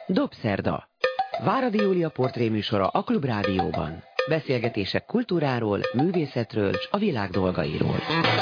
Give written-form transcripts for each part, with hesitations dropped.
Dobszerda. Váradi Júlia portréműsora a Klubrádióban. Beszélgetések kultúráról, művészetről és a világ dolgairól.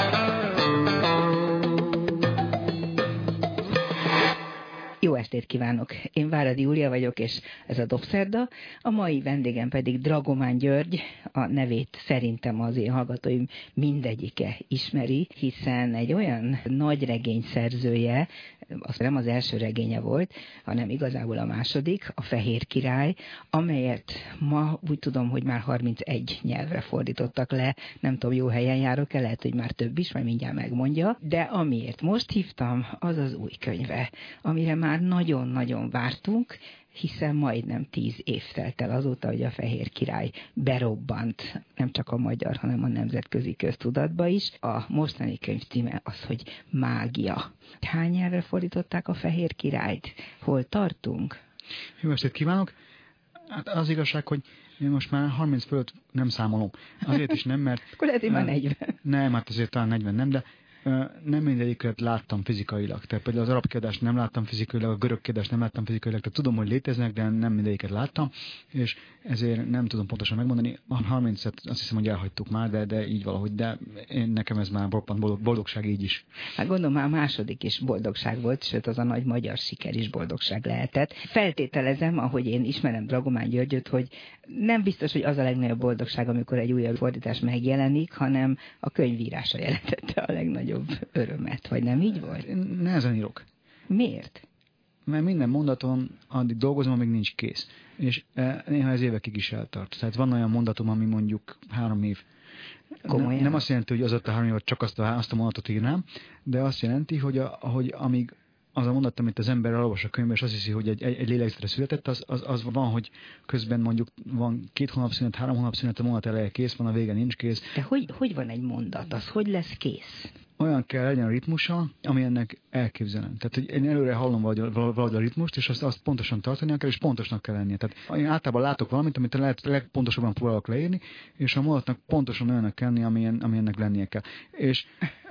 Jó estét kívánok! Én Váradi Júlia vagyok, és ez a Dobszerda. A mai vendégem pedig Dragomán György, a nevét szerintem az én hallgatóim mindegyike ismeri, hiszen egy olyan nagy regény szerzője, az nem az első regénye volt, hanem igazából a második, a Fehér Király, amelyet ma úgy tudom, hogy már 31 nyelvre fordítottak le, nem tudom, jó helyen járok-e, lehet, hogy már több is, majd mindjárt megmondja, de amiért most hívtam, az az új könyve, amire már nagyon-nagyon vártunk, hiszen majdnem 10 év telt el azóta, hogy a Fehér Király berobbant, nem csak a magyar, hanem a nemzetközi köztudatba is. A mostani könyv címe az, hogy Mágia. Hány nyelvre fordították a Fehér Királyt? Hol tartunk? Jó estét kívánok! Hát az igazság, hogy én most már 30 fölött nem számolom. Azért is nem, mert... Akkor lehet, hogy már 40. Nem, hát azért talán 40 nem, de nem mindegyiket láttam fizikailag. Tehát például az arab kiadást nem láttam fizikailag, a görög kiadást nem láttam fizikailag, tehát tudom, hogy léteznek, de nem mindegyiket láttam, és ezért nem tudom pontosan megmondani. A 30-et azt hiszem, hogy elhagytuk már, de így valahogy, de nekem ez már boldogság így is. Hát gondolom, már a második is boldogság volt, sőt az a nagy magyar siker is boldogság lehetett. Feltételezem, ahogy én ismerem Dragomán Györgyöt, hogy nem biztos, hogy az a legnagyobb boldogság, amikor egy újabb fordítás megjelenik, hanem a könyvírása jelentette a legnagyobb örömet, vagy nem így volt? Én nehezen írok. Miért? Mert minden mondaton addig dolgozom, amíg nincs kész. És néha ez évekig is eltart. Tehát van olyan mondatom, ami mondjuk 3 év. Komolyan? Nem azt jelenti, hogy az ott a 3 évet csak azt a mondatot írnám, de azt jelenti, hogy amíg az a mondat, amit az ember olvas a könyvben, és azt hiszi, hogy egy lélegzetre született, az van, hogy közben mondjuk van 2 hónap szünet, 3 hónap szünet, a mondat eleje kész van, a vége nincs kész. De hogy van egy mondat? Az hogy lesz kész? Olyan kell legyen a ritmusa, ami ennek elképzelem. Tehát, hogy én előre hallom valahogy a ritmust, és azt pontosan tartani kell, és pontosnak kell lennie. Tehát én általában látok valamit, amit lehet legpontosabban próbálok leírni, és a mondatnak pontosan olyannak kell lennie, ami ennek lennie kell. És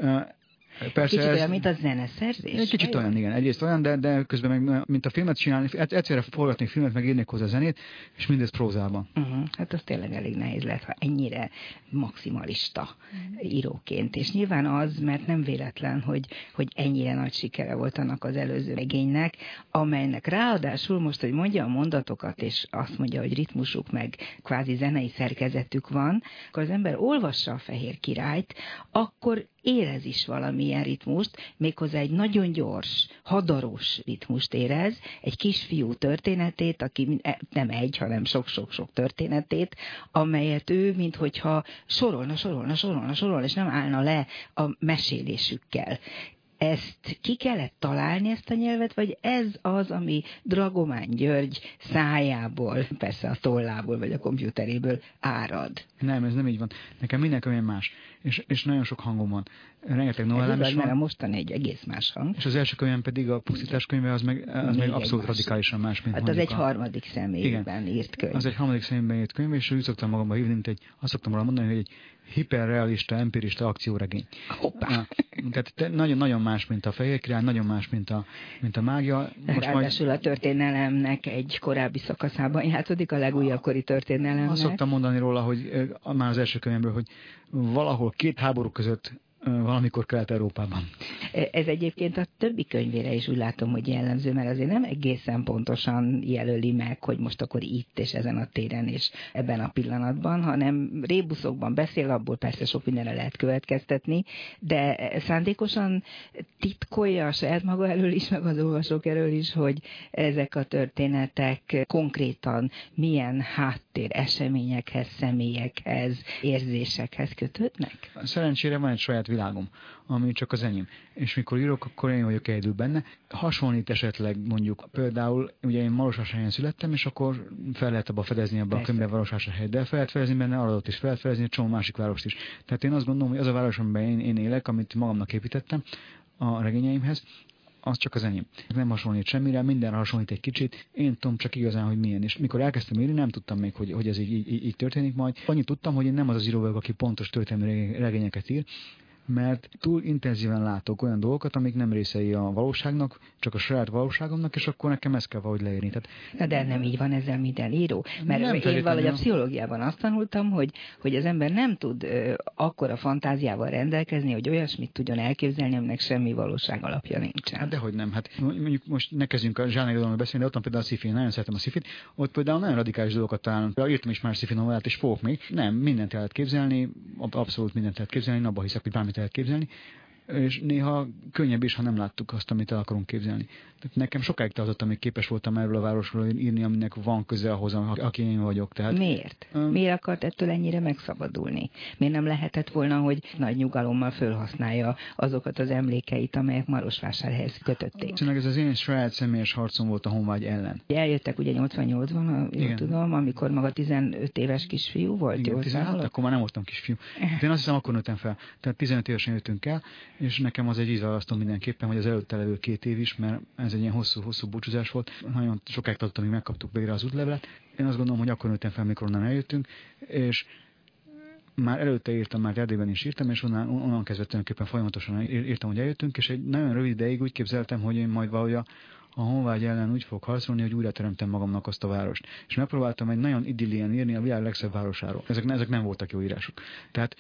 persze kicsit olyan, mint a zeneszerzés? Egy kicsit olyan, igen. Egyrészt olyan, de közben meg, mint a filmet csinálni, egyszerre forgatni filmet, meg írnék hozzá zenét, és mindez prózában. Hát az tényleg elég nehéz lehet, ha ennyire maximalista íróként. És nyilván az, mert nem véletlen, hogy ennyire nagy sikere volt annak az előző regénynek, amelynek ráadásul most, hogy mondja a mondatokat, és azt mondja, hogy ritmusuk meg kvázi zenei szerkezetük van, akkor az ember olvassa a Fehér Királyt, akkor érez is valamilyen ritmust, méghozzá egy nagyon gyors, hadaros ritmust érez, egy kisfiú történetét, aki nem egy, hanem sok-sok-sok történetét, amelyet ő, minthogyha sorolna, és nem állna le a mesélésükkel. Ezt ki kellett találni, ezt a nyelvet, vagy ez az, ami Dragomán György szájából, persze a tollából, vagy a komputeréből árad? Nem, ez nem így van. Nekem minden könyv más, és nagyon sok hangom van. Rengeteg novellám is van. A mostani egy egész más hang. És az első könyvem pedig a Pusztítás könyve, az meg abszolút radikálisan más, mint hát az egy harmadik személyben írt könyv. Az egy harmadik személyben írt könyv, és úgy szoktam magamba hívni, azt szoktam róla mondani, hogy egy hiperrealista, empirista akcióregény. Hoppá! Tehát nagyon-nagyon más, mint a Fehér Király, nagyon más, mint a Mágia. Ráadásul a történelemnek egy korábbi szakaszában játszódik, a legújabb kori történelemnek. Azt szoktam mondani róla, hogy már az első könyvemből, hogy valahol 2 háború között valamikor Kelet-Európában. Ez egyébként a többi könyvére is úgy látom, hogy jellemző, mert azért nem egészen pontosan jelöli meg, hogy most akkor itt és ezen a téren és ebben a pillanatban, hanem rébuszokban beszél, abból persze sok mindenre lehet következtetni, de szándékosan titkolja a saját maga elől is, meg az olvasók elől is, hogy ezek a történetek konkrétan milyen háttér eseményekhez, személyekhez, érzésekhez kötődnek? Szerencsére van egy saját világom, ami csak az enyém. És mikor írok, akkor én vagyok egyedül benne. Hasonlít esetleg mondjuk, például, ugye én Marosvásárhelyen születtem, és akkor fel lehet abba fedezni abban a könyvben Marosvásárhelyet, de fel lehet fedezni benne Aradot is, fel lehet fedezni egy csomó másik várost is. Tehát én azt gondolom, hogy az a város, amiben én élek, amit magamnak építettem a regényeimhez, az csak az enyém. Nem hasonlít semmire, mindenre hasonlít egy kicsit. Én tudom csak igazán, hogy milyen. És mikor elkezdtem írni, nem tudtam még, hogy ez így történik majd. Annyit tudtam, hogy én nem az író vagyok, aki pontos történelmi regényeket ír, mert túl intenzíven látok olyan dolgokat, amik nem részei a valóságnak, csak a saját valóságomnak, és akkor nekem ezt kell valahogy leírni. Tehát, de nem így van ezzel minden író. Mert én valahogy a pszichológiában azt tanultam, hogy az ember nem tud akkora fantáziával rendelkezni, hogy olyasmit tudjon elképzelni, aminek semmi valóság alapja nincsen. Hát dehogy nem. Hát mondjuk most ne kezdjünk a zsánirodalomról beszélni, de ott van például a sci-fi, nagyon szeretem a sci-fit, ott például nagyon radikális dolgokat találunk. Írtam is már sci-fi novellát, és fogok még. Nem, mindent lehet képzelni, abszolút mindent lehet képzelni, én abban hiszek, hogy bármit lehet képzelni. És néha könnyebb is, ha nem láttuk azt, amit el akarunk képzelni. Tehát nekem sokáig tartott, amíg képes voltam erről a városról írni, aminek van köze ahhoz, aki én vagyok. Tehát, miért? Miért akart ettől ennyire megszabadulni? Miért nem lehetett volna, hogy nagy nyugalommal fölhasználja azokat az emlékeit, amelyek Marosvásárhelyhez kötötték? Szóval ez az én saját személyes harcom volt a honvágy ellen. Eljöttek ugye 88-ban, jól tudom, amikor maga 15 éves kisfiú volt. Igen, 16, akkor már nem voltam kisfiú. De én azt hiszem, akkor nőttem fel. Tehát 15 évesen jöttünk el, és nekem az egy ízválasztó mindenképpen, hogy az előtte levő 2 év is, mert ez egy ilyen hosszú búcsúzás volt. Nagyon sokáig tartott, amíg megkaptuk végre az útlevelet. Én azt gondolom, hogy akkor nőttem fel, mikor onnan eljöttünk, és már előtte írtam, már Erdélyben is írtam, és onnan kezdve tulajdonképpen folyamatosan írtam, hogy eljöttünk, és egy nagyon rövid ideig úgy képzeltem, hogy én majd valahogy a honvágy ellen úgy fog harcolni, hogy újra teremtem magamnak azt a várost. És megpróbáltam egy nagyon idillien írni a világ legszebb városáról. Ezek nem voltak jó írások. Tehát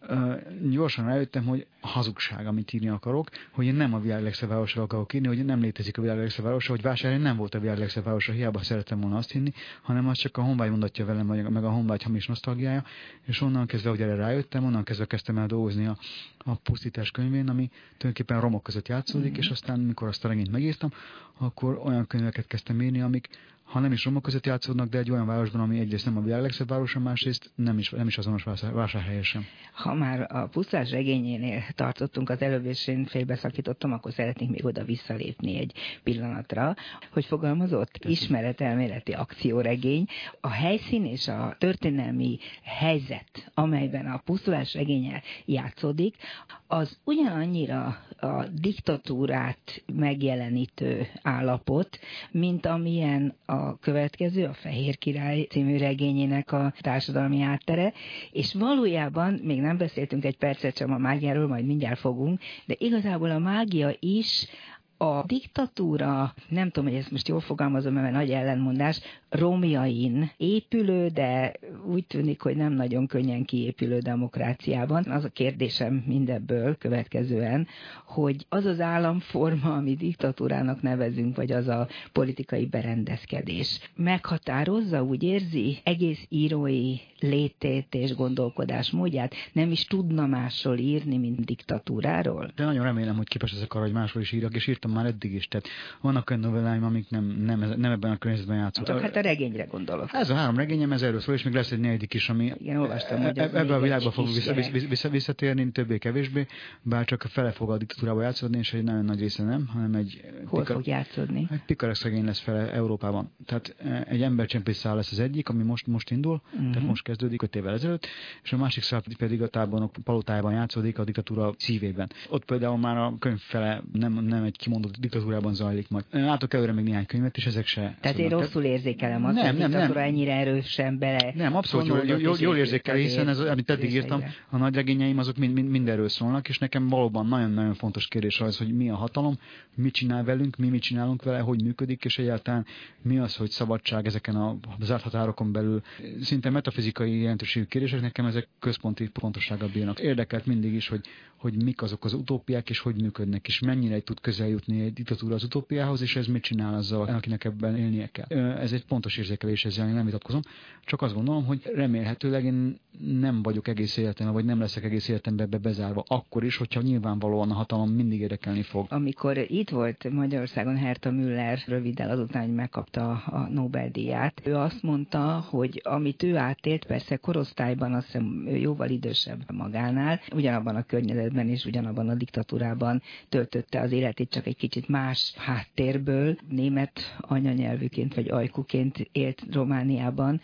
gyorsan rájöttem, hogy hazugság, amit írni akarok, hogy én nem a világ legszebb városra akarok írni, hogy nem létezik a világ legszebb városa, hogy Vásárhely nem volt a világ legszebb városa, hiába szerettem volna azt hinni, hanem az csak a honvágy mondatja velem, meg a honvágy hamis nosztalgiája, és onnan kezdve, hogy erre rájöttem, onnan kezdve kezdtem el dolgozni a Pusztítás könyvén, ami tulajdonképpen romok között játszódik, és aztán, mikor azt a regényt megírtam, akkor olyan könyveket kezdtem írni, amik ha nem is romok között játszódnak, de egy olyan városban, ami egyrészt nem a világ legszebb városa, másrészt nem is azonos Vásárhelyen sem. Ha már a Pusztás regényénél tartottunk az előbb, és én félbeszakítottam, akkor szeretnék még oda visszalépni egy pillanatra, hogy fogalmazott ismeretelméleti akcióregény. A helyszín és a történelmi helyzet, amelyben a Pusztulás regénye játszódik, az ugyanannyira a diktatúrát megjelenítő állapot, mint amilyen a következő, a Fehér Király című regényének a társadalmi háttere, és valójában, még nem beszéltünk egy percet sem a mágiáról, majd mindjárt fogunk, de igazából a mágia is a diktatúra, nem tudom, hogy ezt most jól fogalmazom, mert nagy ellenmondás, romjain épülő, de úgy tűnik, hogy nem nagyon könnyen kiépülő demokráciában. Az a kérdésem mindebből következően, hogy az az államforma, amit diktatúrának nevezünk, vagy az a politikai berendezkedés, meghatározza, úgy érzi, egész írói létét és gondolkodásmódját, nem is tudna másról írni, mint diktatúráról? De nagyon remélem, hogy képes ezek arra, hogy másról is írjak, és írtam már eddig is. Tehát vannak olyan novelláim, amik nem ebben a környezetben játszódnak. Csak hát a regényre gondolok. Ez a 3 regényem, ez erről szól, és még lesz egy 4. is, ami igen, olvastam, hogy ebben a világban fog visszatérni, többé-kevésbé, bár csak a fele fog a diktatúrába játszódni, és egy nagyon nagy része nem, hanem egy... Hol fog játszódni? Egy pikarex regény lesz fele Európában. Tehát egy embercsempész szál lesz az egyik, ami most indul, tehát most kezdődik 5 évvel ezelőtt, és a másik szál pedig a tábornok palotájában játszódik, a diktatúra szívében. Ott például már a könyv fele nem egy kimondott diktatúrában zajlik majd. Látok előre még néhány könyvet, és ezek se... Tehát én rosszul érzékelem azt, hogy a diktatúra ennyire erősen bele... Nem, abszolút jól érzékel, hiszen ez, amit eddig írtam, a nagy regényeim azok mindenről szólnak, és nekem valóban nagyon-nagyon fontos kérdés az, hogy mi a hatalom, mit csinál velünk, mi mit csinálunk vele, hogy működik, és egyáltalán mi az, hogy szabadság ezeken a zárt határokon belül. Szinte metafizikai jelentőségű kérdések, nekem ezek központi fontossággal bírnak. Érdekelt mindig is, hogy mik azok az utópiák, és hogy működnek, és mennyire tud közel jutni egy diktatúra az utópiához, és ez mit csinál azzal, akinek ebben élnie kell. Ez egy pontos érzékelés, ezzel nem vitatkozom. Csak azt gondolom, hogy remélhetőleg én nem vagyok egész életemben, vagy nem leszek egész életemben bezárva. Akkor is, hogyha nyilvánvalóan a hatalom mindig érdekelni fog. Amikor itt volt Magyarországon Herta Müller röviddel azután, hogy megkapta a Nobel-díját, ő azt mondta, hogy amit ő átélt, persze korosztályban, azt hiszem jóval idősebb magánál, ugyanabban a környezetben és ugyanabban a diktatúrában töltötte az életét, csak egy kicsit más háttérből, német anyanyelvűként vagy ajkuként élt Romániában,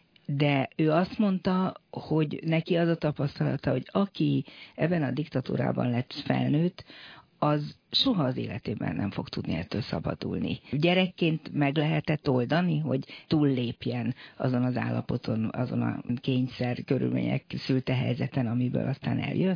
de ő azt mondta, hogy neki az a tapasztalata, hogy aki ebben a diktatúrában lett felnőtt, az soha az életében nem fog tudni ettől szabadulni. Gyerekként meg lehetett oldani, hogy túllépjen azon az állapoton, azon a kényszer körülmények szülte helyzeten, amiből aztán eljött?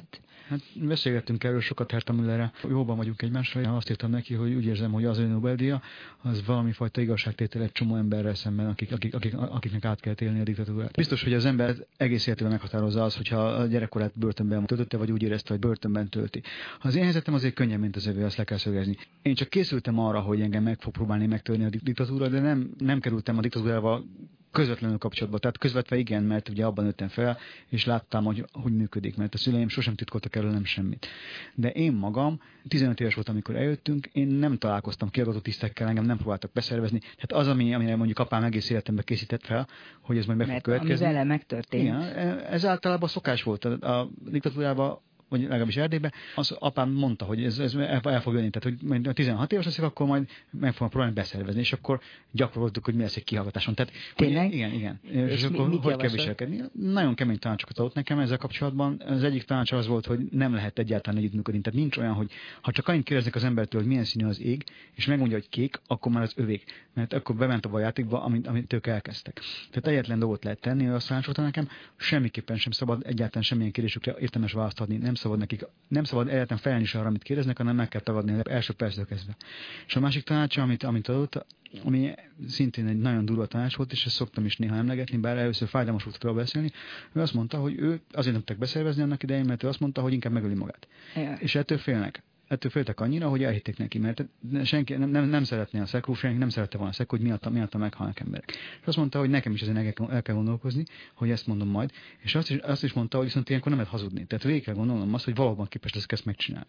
Hát beszélgettünk erről sokat Herta Müllerrel. Jóban vagyunk egymással. Azt írtam neki, hogy úgy érzem, hogy az ő Nobel-díja az valami fajta igazságtétel egy csomó emberrel szemben, akiknek át kell élni a diktatúrát. Biztos, hogy az ember egész életében meghatározza az, hogyha a gyerekkorát börtönben töltötte, vagy úgy érezte, hogy börtönben tölti. Az én helyzetem azért könnyebb, mint az övé, azt le kell szögezni. Én csak készültem arra, hogy engem meg fog próbálni megtörni a diktatúra, de nem kerültem a diktatúrával közvetlenül kapcsolatban. Tehát közvetve igen, mert ugye abban nőttem fel, és láttam, hogy működik, mert a szüleim sosem titkoltak erről nem semmit. De én magam, 15 éves voltam, amikor eljöttünk, én nem találkoztam kiadatott tisztekkel, engem nem próbáltak beszervezni. Tehát az, amire mondjuk apám egész életemben készített fel, hogy ez majd be fog következni. Ami vele megtörtént. Igen, ez általában szokás volt a diktatúrában, vagy legalábbis Erdélyben, az apám mondta, hogy ez el fog jönni, tehát hogy majd 16 éves leszek, akkor majd meg fogom próbálni beszervezni, és akkor gyakoroltuk, hogy mi lesz egy kihallgatáson. Tehát, tényleg? Igen. És akkor hogy kell viselkedni? Nagyon kemény tanácsokat adott nekem ezzel kapcsolatban. Az egyik tanács az volt, hogy nem lehet egyáltalán együttműködni. Tehát nincs olyan, hogy ha csak annyit kérdeznek az embertől, hogy milyen színű az ég, és megmondja, hogy kék, akkor már az övék. Mert akkor bement abba a játékba, amit ők elkezdtek. Tehát egyetlen dolgot lehet tenni, azt tanácsolta nekem, semmiképpen sem szabad egyáltalán semmilyen kérdésükre értelmes választ adni. Nem szabad egyáltalán felelni is arra, amit kérdeznek, hanem meg kell tagadni az első perctől kezdve. És a másik tanácsa, amit adott, ami szintén egy nagyon durva tanács volt, és ezt szoktam is néha emlegetni, bár először fájdalmas volt róla beszélni, ő azt mondta, hogy ő azért nem tudtak beszervezni annak idején, mert ő azt mondta, hogy inkább megöli magát. Ja. És ettől félnek. Ettől féltek annyira, hogy elhitték neki, mert senki nem szeretné a szekrú, senki nem szerette volna a szekrú, hogy miatta meghalnak emberek. És azt mondta, hogy nekem is ezen el kell gondolkozni, hogy ezt mondom majd, és azt is mondta, hogy viszont ilyenkor nem lehet hazudni. Tehát végig kell gondolnom azt, hogy valóban képes leszek ezt megcsinálni.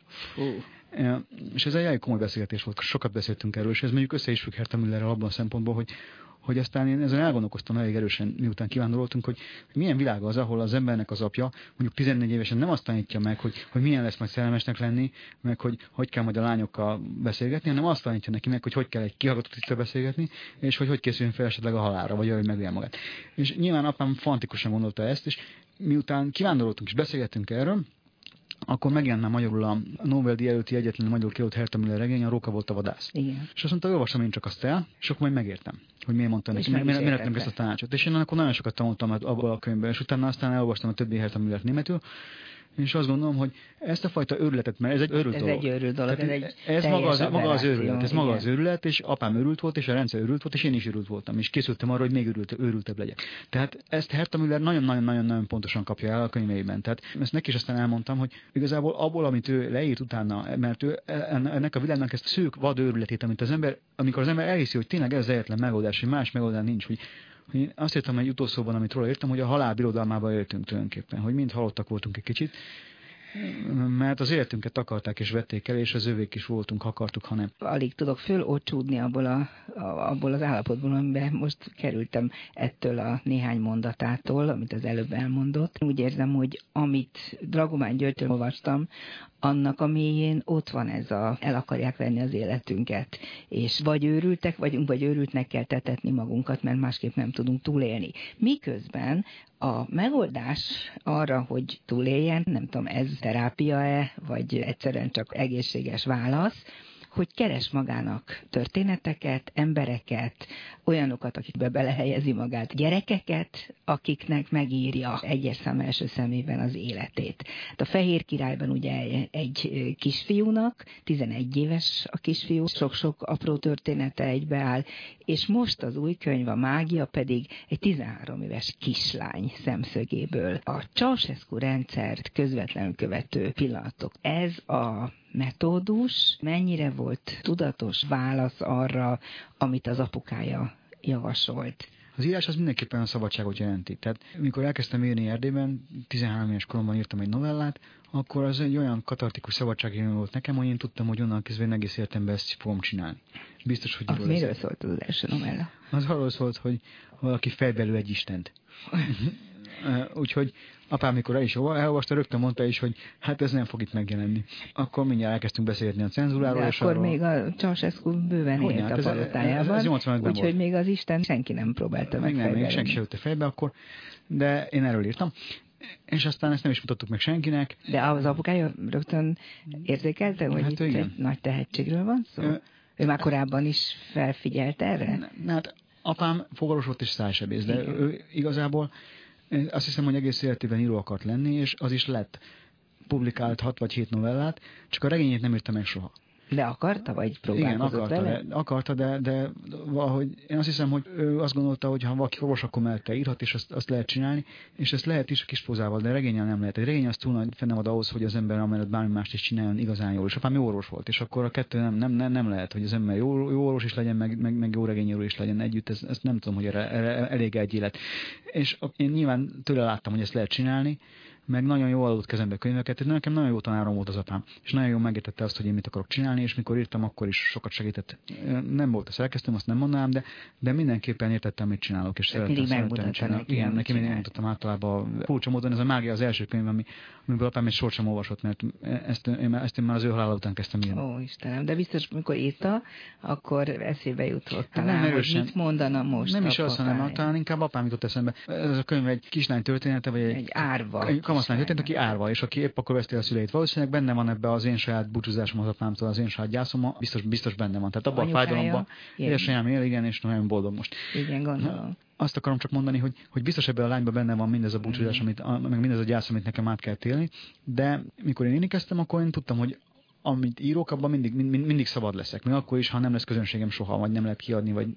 És ez egy elég komoly beszélgetés volt, sokat beszéltünk erről, és ez mondjuk össze is függ Herta Müllerrel abban a szempontból, hogy aztán én ezen elgondolkoztam elég erősen, miután kivándoroltunk, hogy milyen világ az, ahol az embernek az apja mondjuk 14 évesen nem azt tanítja meg, hogy milyen lesz majd szerelmesnek lenni, meg hogy kell majd a lányokkal beszélgetni, hanem azt tanítja neki meg, hogy kell egy kihallgatott tisztel beszélgetni, és hogy készüljön fel esetleg a halálra, vagy hogy megölje magát. És nyilván apám fantikusan gondolta ezt, és miután kivándoroltunk és beszélgettünk erről, akkor megjelent már magyarul a Nobel-díj előtti egyetlen magyarul kiadott Herta Müller regény, a Róka volt a vadász. Igen. És azt mondta, olvasom én csak azt el, és akkor majd megértem, hogy miért mondtam neki, miért nem ezt a tanácsot. És én akkor nagyon sokat tanultam abból a könyvből, és utána aztán elolvastam a többi Herta Müllert németül, és azt gondolom, hogy ezt a fajta őrületet, mert ez egy őrült dolog. Ez egy őrült dolog, ez maga az őrület, ez maga az őrület, és apám őrült volt, és a rendszer őrült volt, és én is őrült voltam, és készültem arra, hogy még őrültebb legyek. Tehát ezt Herta Müller nagyon-nagyon pontosan kapja el a könyveiben. Tehát ezt neki is aztán elmondtam, hogy igazából abból, amit ő leírt utána, mert ő ennek a világnak ezt szűk vad őrületét, amikor az ember elhiszi, hogy tényleg ez az egyetlen megoldás, hogy más megoldás nincs, hogy én azt írtam egy utószóban, amit róla írtam, hogy a halál birodalmába éltünk tulajdonképpen, hogy mind halottak voltunk egy kicsit, mert az életünket akarták és vették el, és az övék is voltunk, akartuk, ha nem. Alig tudok fölócsúdni abból az állapotból, amiben most kerültem ettől a néhány mondatától, amit az előbb elmondott. Úgy érzem, hogy amit Dragomán Györgytől olvastam, annak a mélyén ott van el akarják venni az életünket, és vagy őrültek vagyunk, vagy őrültnek kell tetetni magunkat, mert másképp nem tudunk túlélni. Miközben a megoldás arra, hogy túléljen, nem tudom, ez terápia-e, vagy egyszerűen csak egészséges válasz, hogy keres magának történeteket, embereket, olyanokat, akikbe belehelyezi magát, gyerekeket, akiknek megírja egyes szám első szemében az életét. A Fehér Királyban ugye egy kisfiúnak, 11 éves a kisfiú, sok-sok apró története egybeáll, és most az új könyv, a Mágia pedig egy 13 éves kislány szemszögéből. A Ceausescu rendszert közvetlenül követő pillanatok. Ez a metódus mennyire volt tudatos válasz arra, amit az apukája javasolt? Az írás az mindenképpen a szabadságot jelenti. Tehát amikor elkezdtem írni Erdélyben, 13 éves koromban írtam egy novellát, akkor az egy olyan katartikus szabadságélmény volt nekem, hogy én tudtam, hogy onnan kezdve egész életemben ezt fogom csinálni. Biztos, hogy az miről szólt az első novella? Az arról szólt, hogy valaki fejbelül egy istent. Úgyhogy apám, mikor elolvasta, rögtön mondta is, hogy hát ez nem fog itt megjelenni. Akkor mindjárt elkezdtünk beszélni a cenzúráról. De akkor még a Ceausescu bőven élt a palotájában, úgyhogy még az Isten senki nem próbálta meg fejbe. Még senki se ülte fejbe akkor, de én erről írtam. És aztán ezt nem is mutattuk meg senkinek. De az apukája rögtön érzékelte, hogy itt egy nagy tehetségről van szó? Ő már korábban is felfigyelt erre? Hát apám fogalos volt és szájsebész, de ő igazából azt hiszem, hogy egész életében író akart lenni, és az is lett. publikált 6 vagy 7 novellát, csak a regényét nem írta meg soha. De akarta, vagy próbálkozott vele? Akarta, de valahogy én azt hiszem, hogy ő azt gondolta, hogy ha valaki orvos, akkor mellette írhat, és azt lehet csinálni, és ezt lehet is a kis prózával, de regényel nem lehet. Egy regény az túl nagy fennemad ahhoz, hogy az ember amellett bármi mást is csináljon igazán jól. És apám jó orvos volt, és akkor a kettő nem lehet, hogy az ember jó orvos is legyen, meg jó regényíró is legyen együtt. Ezt nem tudom, hogy erre elég egy élet. És én nyilván tőle láttam, hogy ezt lehet csinálni, meg nagyon jól adott kezembe könyveket, nekem nagyon jó tanárom volt az apám, és nagyon jól megértette azt, hogy én mit akarok csinálni, és mikor írtam, akkor is sokat segített. Nem volt a szerkesztőm, azt nem mondanám, de mindenképpen értettem, mit csinálok, és szerettem csinálni. Igen, neki mindig megmutattam általában. Furcsa módon ez a Mágia az első könyv, amiből apám egy sort sem olvasott, mert ezt én már az ő halála után kezdtem írni. Ó, Istenem, de biztos, mikor írta, akkor eszébe jutott talán, hogy mit mondana most. Nem is azt, hanem talán inkább apám jutott eszembe. Ez a könyv egy kislány története, vagy egy árva. Kamaszlány történt, aki árva, és aki épp akkor veszti a szüleit. Valószínűleg benne van ebbe az én saját búcsúzásom az apámtól, az én saját gyászom, biztos benne van. Tehát abban a fájdalomban édesanyám él, igen, és nagyon boldog most. Igen, gondolom. Azt akarom csak mondani, hogy biztos ebben a lányban benne van mindez a búcsúzás, meg mindez a gyász, amit nekem át kell élni, de mikor én írni kezdtem, akkor én tudtam, hogy amit írok, abban mindig szabad leszek. Még akkor is, ha nem lesz közönségem soha, vagy nem lehet kiadni, vagy...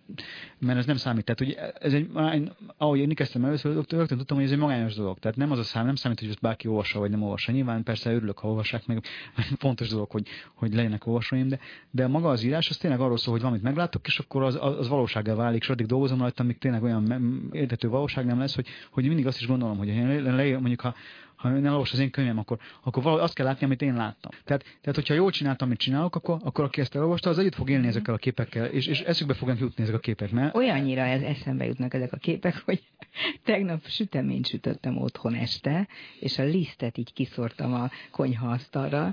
mert ez nem számít. Tehát, hogy ez ahogy én kezdtem először, rögtön tudtam, hogy ez egy magányos dolog. Tehát nem az a nem számít, hogy ezt bárki olvassa, vagy nem olvassa. Nyilván persze örülök, ha olvassák, meg fontos dolog, hogy legyenek olvasóim, de maga az írás, az tényleg arról szól, hogy valamit meglátok, és akkor az valósággá válik, és addig dolgozom rajta, amíg tényleg olyan érthető valóság nem lesz, hogy mindig azt is gondolom, hogy mondjuk ha nem olvas az én könyvem, akkor valahogy azt kell látni, amit én láttam. Tehát hogyha jól csináltam, amit csinálok, akkor aki ezt elolvasta, az együtt fog élni ezekkel a képekkel, és eszükbe fognak jutni ezek a képek. Mert... Olyannyira eszembe jutnak ezek a képek, hogy tegnap süteményt sütöttem otthon este, és a lisztet így kiszórtam a konyhaasztalra,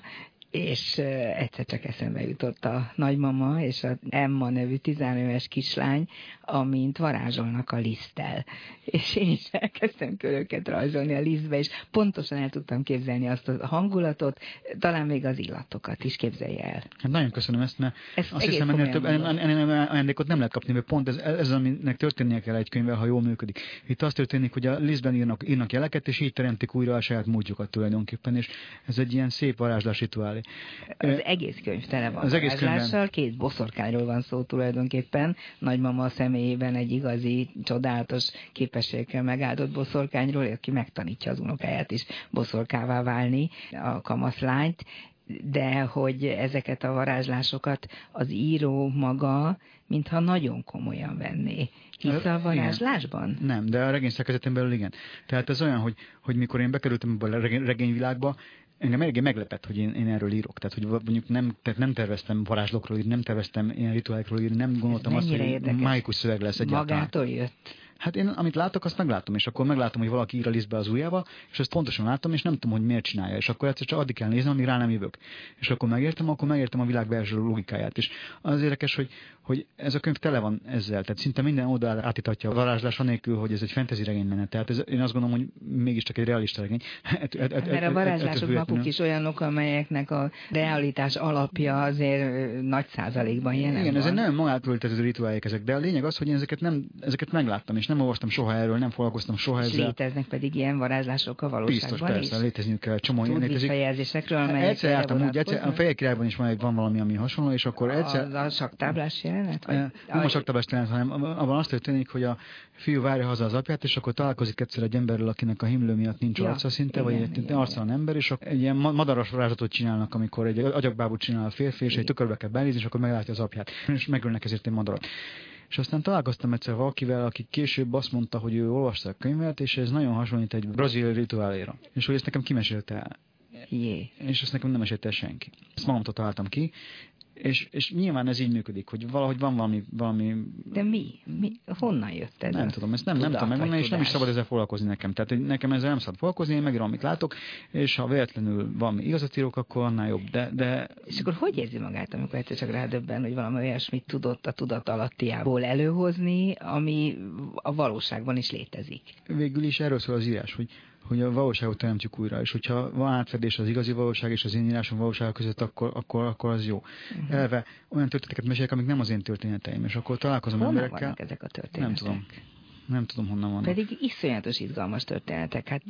és egyszer csak eszembe jutott a nagymama és a Emma nevű 13 éves kislány, amint varázsolnak a liszttel. És én is elkezdtem köröket rajzolni a lisztbe, és pontosan el tudtam képzelni azt a hangulatot, talán még az illatokat is, képzelje el. Hát nagyon köszönöm ezt, mert azt hiszem, ennél több ajándékot nem lehet kapni, mert pont ez aminek történnie kell egy könyvvel, ha jól működik. Itt az történik, hogy a lisztben írnak jeleket, és így teremtik újra a saját módjukat tulajdonképpen, és ez egy ilyen szép varázslás rituálé. Az egész könyv tele van varázslással, 2 boszorkányról van szó tulajdonképpen, nagymama személyében egy igazi, csodálatos képességekkel megáldott boszorkányról, aki megtanítja az unokáját is boszorkává válni, a kamaszlányt, de hogy ezeket a varázslásokat az író maga, mintha nagyon komolyan venné. Hisz a varázslásban? Igen. Nem, de a regény szerkezetén belül igen. Tehát ez olyan, hogy mikor én bekerültem ebbe a regényvilágba, engem eléggé meglepett, hogy én erről írok. Tehát, hogy mondjuk nem terveztem varázslókról írni, nem terveztem ilyen rituálikról írni, nem gondoltam azt, hogy mágikus szöveg lesz egyáltalán. Magától jött? Hát én, amit látok, azt meglátom, és akkor meglátom, hogy valaki ír a lisztbe az ujjával, és ezt pontosan látom, és nem tudom, hogy miért csinálja. És akkor egyszer csak addig kell néznem, amíg rá nem jövök. És akkor megértem a világ belső logikáját. És az érdekes, hogy ez a könyv tele van ezzel. Tehát szinte minden oldalát átítatja a varázslás anélkül, hogy ez egy fantasy regény lenne. Tehát én azt gondolom, hogy mégiscsak egy realista regény. Mert a varázslások maguk is olyanok, amelyeknek a realitás alapja azért nagy százalékban jelen igen, van. ezek nem magától ültető rituálék ezek, de a lényeg az, hogy én ezeket megláttam, és nem olvastam soha erről, nem foglalkoztam soha ezzel. És léteznek pedig ilyen varázslások a valóságban. Biztos, persze, létezniük kell, csomó ilyen létezik. Visszajelzésekről, amelyek egyszer jártam úgy, a Fehér Királyban is van valami, ami hasonló, és akkor egyszer... A saktáblás jelenet? Nem a saktáblás jelenet, hanem abban azt történik, hogy a fiú várja haza az apját, és akkor találkozik egyszer egy emberrel, akinek a himlő miatt nincs arca szinte, vagy egy arctalan ember, és egy ilyen madaras varázslatot csinálnak, amikor egy agyakbábút csinál a férfi, és egy tükörbe kell benézni, és akkor meglátja az apját, és megölnek ezért egy madarat. És aztán találkoztam egyszer valakivel, aki később azt mondta, hogy ő olvasta a könyvet, és ez nagyon hasonlít egy brazil rituáléra. És hogy ezt nekem kimesélte el. És ezt nekem nem mesélte senki. Ezt magamtól találtam ki, és nyilván ez így működik, hogy valahogy van valami... De mi? Honnan jött ez? Nem tudom, ezt nem tudom megmondani, és nem is szabad ezzel foglalkozni nekem. Tehát nekem ezzel nem szabad foglalkozni, én megírom, amit látok, és ha véletlenül valami igazat írok, akkor annál jobb. De... És akkor hogy érzi magát, amikor egyszer csak rádöbben, hogy valami olyasmit tudott a tudat alattiából előhozni, ami a valóságban is létezik? Végül is erről szól az írás, hogy a valóságot teremtjük újra, és hogyha van átfedés az igazi valóság és az én írásom valósága között, akkor az jó. Elve olyan történeteket mesélek, amik nem az én történeteim, és akkor találkozom emberekkel. Honnan vannak ezek a történetek? Nem tudom. Nem tudom, honnan vannak. Pedig iszonyatos izgalmas történetek. Hát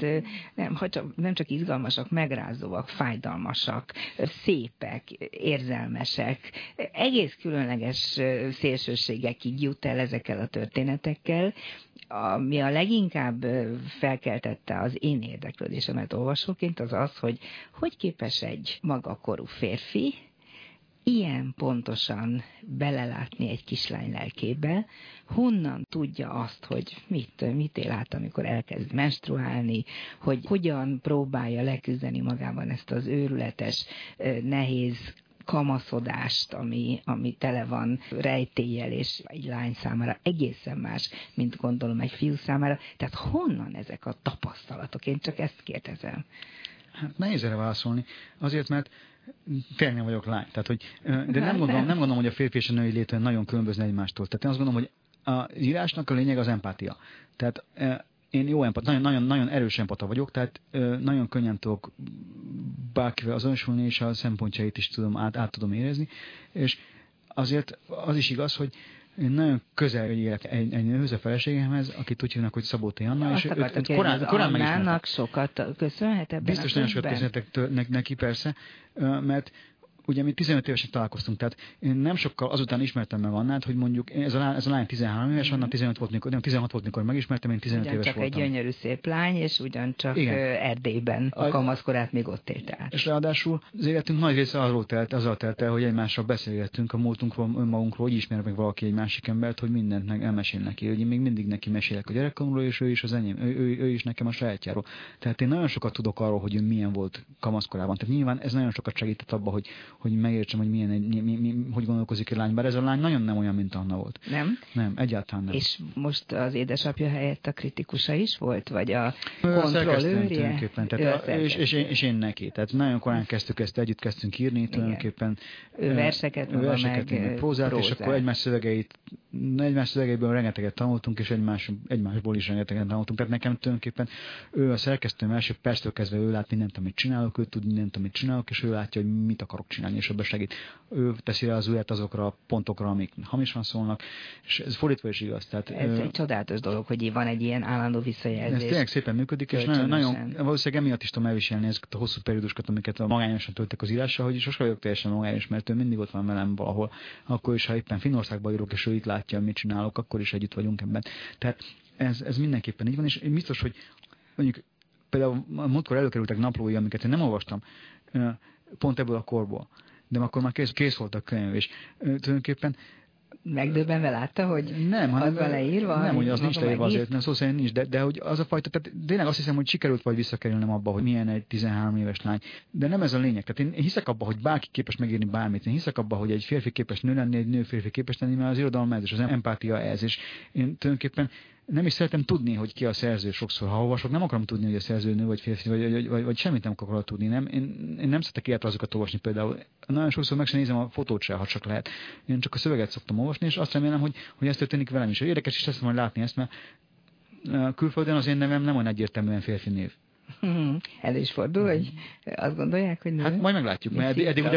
nem csak izgalmasak, megrázóak, fájdalmasak, szépek, érzelmesek. Egész különleges szélsőségekig jut el ezekkel a történetekkel. Ami a leginkább felkeltette az én érdeklődésemet olvasóként, az az, hogy képes egy magakorú férfi ilyen pontosan belelátni egy kislány lelkébe, honnan tudja azt, hogy mit él át, amikor elkezd menstruálni, hogy hogyan próbálja leküzdeni magában ezt az őrületes, nehéz kamaszodást, ami tele van rejtéllyel, és egy lány számára egészen más, mint gondolom egy fiú számára. Tehát honnan ezek a tapasztalatok? Én csak ezt kérdezem. Hát nehéz erre válaszolni. Azért, mert tényleg nem vagyok lány. Tehát, de nem gondolom, hogy a férfi és a női létben nagyon különbözne egymástól. Tehát én azt gondolom, hogy az írásnak a lényeg az empátia. Tehát én jó empata, nagyon erős empata vagyok, tehát nagyon könnyen tudok bárkivel azonosulni, és a szempontjait is át tudom érezni, és azért az is igaz, hogy én nagyon közel élek egy nőhöz, a feleségemhez, akit úgy hívnak, hogy Szabóti Anna, és őt korán megismertem. Sokat köszönhet ebben. Biztos nagyon sokat köszönhetek neki, persze, mert ugye mi 15 évesen találkoztunk, tehát én nem sokkal azután ismertem meg Annát, hogy mondjuk ez a lány 13 éves, Anna 16 volt, mikor megismertem, én 15 éves voltam. Ugyancsak egy gyönyörű szép lány, és ugyancsak Erdélyben a kamaszkorát még ott élt át. És ráadásul az életünk nagy része azzal telt el, hogy egymással beszélgettünk a múltunkról, önmagunkról, hogy ismer meg valaki egy másik embert, hogy mindent elmesél neki. Hogy én még mindig neki mesélek a gyerekkoromról, és ő is az enyém, ő is nekem a sajátjáról. Tehát én nagyon sokat tudok arról, hogy ő milyen volt kamaszkorában. Tehát nyilván ez nagyon sokat segített abba, hogy megértsem, hogy hogy gondolkozik egy lány, bár ez a lány nagyon nem olyan, mint Anna volt. Nem? Nem, egyáltalán nem. És most az édesapja helyett a kritikusa is volt, vagy a kontrollőrje? És én neki. Tehát nagyon korán kezdtük ezt, együtt kezdtünk írni, tulajdonképpen. Ő verseket, meg prózát, és akkor egymás szövegeiből rengeteget tanultunk, és egymásból is rengeteget tanultunk. Tehát nekem tulajdonképpen ő a szerkesztőm első perctől kezdve ő lát mindent, amit csinálok, ő tud mindent, amit csinálok, és ő látja, hogy mit akarok csinálni, és ebben segít. Ő teszi rá az ujját azokra a pontokra, amik hamisan szólnak, és ez fordítva is igaz. Tehát, ez egy csodálatos dolog, hogy van egy ilyen állandó visszajelzés. Ez tényleg szépen működik, és nagyon valószínűleg emiatt is tudom elviselni ezeket a hosszú periódusokat, amiket a magányosan töltek az írással, hogy sosem vagyok teljesen magányos, mert ő mindig ott van velem valahol. Akkor is, ha éppen Finnországban írok, és ő itt látja, mit csinálok, akkor is együtt vagyunk ebben. Tehát ez mindenképpen így van, és biztos, hogy mondjuk például múltkor előkerültek naplói, amiket én nem olvastam, pont ebből a korból. De akkor már kész volt a könyv, és tulajdonképpen megdöbbenve látta, hogy nem, az van leírva? Nem, hogy az nincs leírva azért, nem, szó szerint nincs, de hogy az a fajta, tehát tényleg azt hiszem, hogy sikerült vagy visszakerülnem abba, hogy milyen egy 13 éves lány. De nem ez a lényeg. Tehát én hiszek abba, hogy bárki képes megírni bármit. Én hiszek abba, hogy egy férfi képes nő lenni, egy nő férfi képes lenni, mert az irodalom ez, és az empátia ez. És én tulajdonképpen nem is szeretem tudni, hogy ki a szerző sokszor. Ha olvasok, nem akarom tudni, hogy a szerző nő vagy férfi, vagy semmit nem akarok tudni. Én nem szeretek életrajzokat olvasni például. Nagyon sokszor meg sem nézem a fotót se, ha csak lehet. Én csak a szöveget szoktam olvasni, és azt remélem, hogy ez történik velem is. Érdekes is lesz majd látni ezt, mert külföldön az én nevem nem olyan egyértelműen férfi név. Ez is fordul, hogy azt gondolják, hogy nő? Hát majd meglátjuk, mert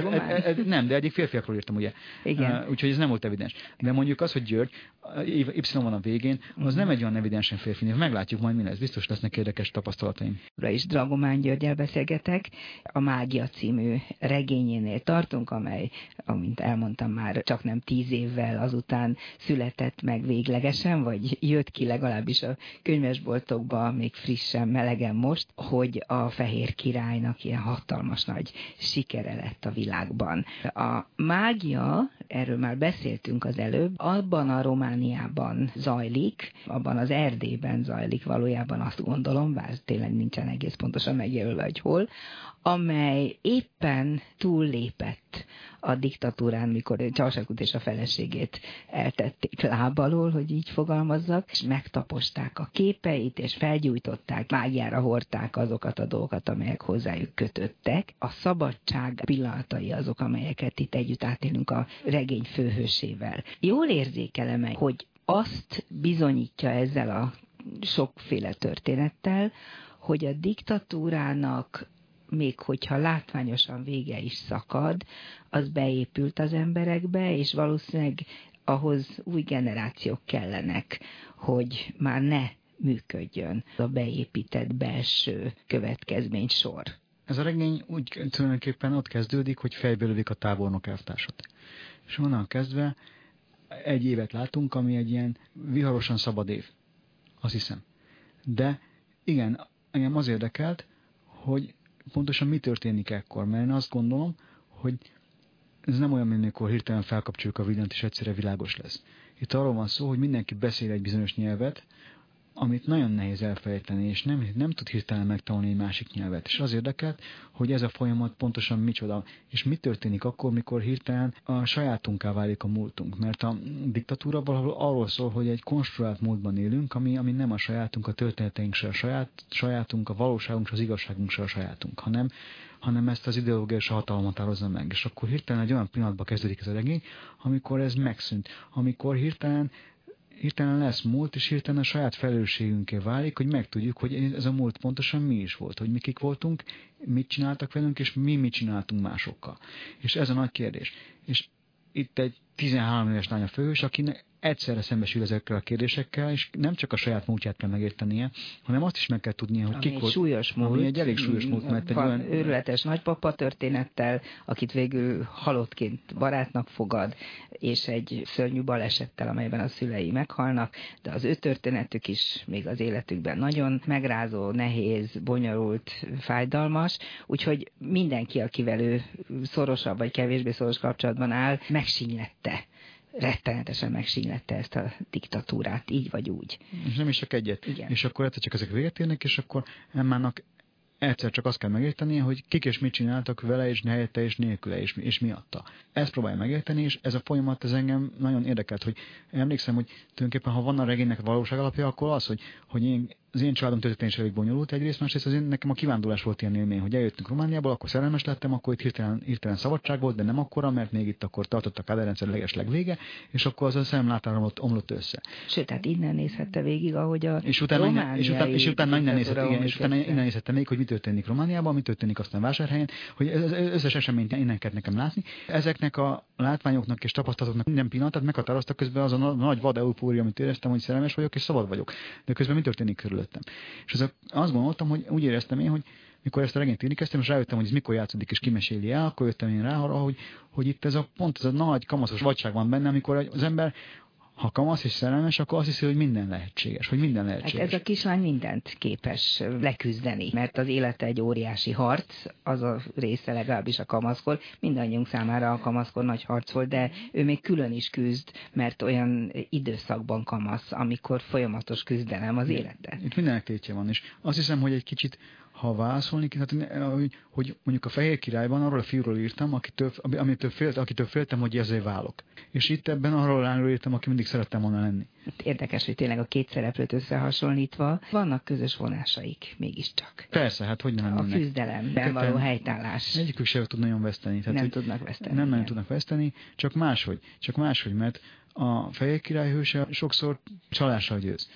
eddig férfiakról írtam, ugye. Igen. Úgyhogy ez nem volt evidens. De mondjuk az, hogy György, Y van a végén, az nem egy olyan evidensen férfi név. Meglátjuk majd, mi lesz. Biztos lesznek érdekes tapasztalataim. És Dragomán Györggyel beszélgetek. A Mágia című regényénél tartunk, amely, amint elmondtam már, csak nem 10 évvel azután született meg véglegesen, vagy jött ki legalábbis a könyvesboltokba még frissen, melegen most, hogy a Fehér Királynak ilyen hatalmas nagy sikere lett a világban. A mágia, erről már beszéltünk az előbb, abban a Romániában zajlik, abban az Erdélyben zajlik valójában, azt gondolom, bár tényleg nincsen egész pontosan megjelölve, hogy hol, amely éppen túllépett a diktatúrán, mikor Ceausescut és a feleségét eltették láb alól, hogy így fogalmazzak, és megtaposták a képeit, és felgyújtották, mágiára hordták azokat a dolgokat, amelyek hozzájuk kötöttek. A szabadság pillanatai azok, amelyeket itt együtt átélünk a regény főhősével. Jól érzékelem, hogy azt bizonyítja ezzel a sokféle történettel, hogy a diktatúrának még hogyha látványosan vége is szakad, az beépült az emberekbe, és valószínűleg ahhoz új generációk kellenek, hogy már ne működjön a beépített belső következménysor. Ez a regény úgy tulajdonképpen ott kezdődik, hogy fejbe lövik a tábornok elvtársat. És onnan kezdve egy évet látunk, ami egy ilyen viharosan szabad év. Azt hiszem. De igen, engem az érdekelt, hogy pontosan mi történik ekkor, mert én azt gondolom, hogy ez nem olyan, mint amikor hirtelen felkapcsoljuk a villant, és egyszerre világos lesz. Itt arról van szó, hogy mindenki beszél egy bizonyos nyelvet, amit nagyon nehéz elfelejteni, és nem tud hirtelen megtanulni egy másik nyelvet. És az érdekelt, hogy ez a folyamat pontosan micsoda, és mi történik akkor, mikor hirtelen a sajátunká válik a múltunk. Mert a diktatúra valahol arról szól, hogy egy konstruált múltban élünk, ami nem a sajátunk, a történeteink se a sajátunk, a valóságunk se, az igazságunk se a sajátunk, hanem ezt az ideológiai hatalom határozza meg. És akkor hirtelen egy olyan pillanatban kezdődik ez a regény, amikor ez megszűnt, amikor hirtelen lesz múlt, és hirtelen a saját felelősségünké válik, hogy megtudjuk, hogy ez a múlt pontosan mi is volt, hogy mi kik voltunk, mit csináltak velünk, és mi mit csináltunk másokkal. És ez a nagy kérdés. És itt egy 13 éves lány a főhős, akinek egyszerre szembesül ezekkel a kérdésekkel, és nem csak a saját múltját kell megértenie, hanem azt is meg kell tudnia, hogy kik volt. Súlyos múlt. Ami egy elég súlyos múlt, mert egy olyan őrületes nagypapa történettel, akit végül halottként barátnak fogad, és egy szörnyű balesettel, amelyben a szülei meghalnak, de az ő történetük is még az életükben nagyon megrázó, nehéz, bonyolult, fájdalmas, úgyhogy mindenki, akivel ő szorosabb vagy kevésbé szoros kapcsolatban áll, megsínylette. Rettenetesen megsínylette ezt a diktatúrát, így vagy úgy. És nem is csak egyet. Igen. És akkor egyszer csak ezek véget érnek, és akkor Emmának egyszer csak azt kell megértenie, hogy kik és mit csináltak vele, és helyette, és nélküle, és miatta. Ezt próbálja megérteni, és ez a folyamat, ez engem nagyon érdekelt, hogy emlékszem, hogy tulajdonképpen, ha van a regénynek valóság alapja, akkor az, hogy az én családom történet is elég bonyolult egyrészt, másrészt azért nekem a kivándorlás volt ilyen élmény, hogy eljöttünk Romániából, akkor szerelmes lettem, akkor itt hirtelen szabadság volt, de nem akkora, mert még itt akkor tartott a kádárrendszer legvége, és akkor az a szemlátára omlott össze. Sőt, tehát innen nézhette végig, ahogy a és utána innen nézhette még, hogy mi történik Romániában, mi történik aztán Vásárhelyen, hogy az összes eseményt innen kell nekem látni. Ezeknek a látványoknak és tapasztalatoknak minden pillanatát meghatározta közben az a nagy vad eufória, amit éreztem, hogy szerelmes vagyok és szabad vagyok. De közben mi történik körülöttem. És azt gondoltam, hogy úgy éreztem én, hogy mikor ezt a regényt írni kezdtem, és rájöttem, hogy ez mikor játszódik és kimeséli el, akkor jöttem én rá arra, hogy itt ez a nagy kamaszos vadság van benne, amikor az ember, ha kamasz és szerelmes, akkor azt hiszi, hogy minden lehetséges, Hát ez a kislány mindent képes leküzdeni, mert az élete egy óriási harc, az a része legalábbis a kamaszkor, mindannyiunk számára a kamaszkor nagy harc volt, de ő még külön is küzd, mert olyan időszakban kamasz, amikor folyamatos küzdelem az élete. Itt mindenek tétje van, és azt hiszem, hogy egy kicsit ha válaszolni, hogy mondjuk a Fehér Királyban arról a fiúról írtam, akitől féltem, hogy ezért válok. És itt ebben arról a lányról írtam, aki mindig szerettem volna lenni. Érdekes, hogy tényleg a két szereplőt összehasonlítva vannak közös vonásaik mégiscsak. Persze, hát hogy nem. A küzdelemben való helytállás. Egyikük sem tud nagyon veszteni. Tehát, nem tudnak veszteni. Nem nagyon tudnak veszteni, csak máshogy, mert a Fehér Király hőse sokszor csalással győz.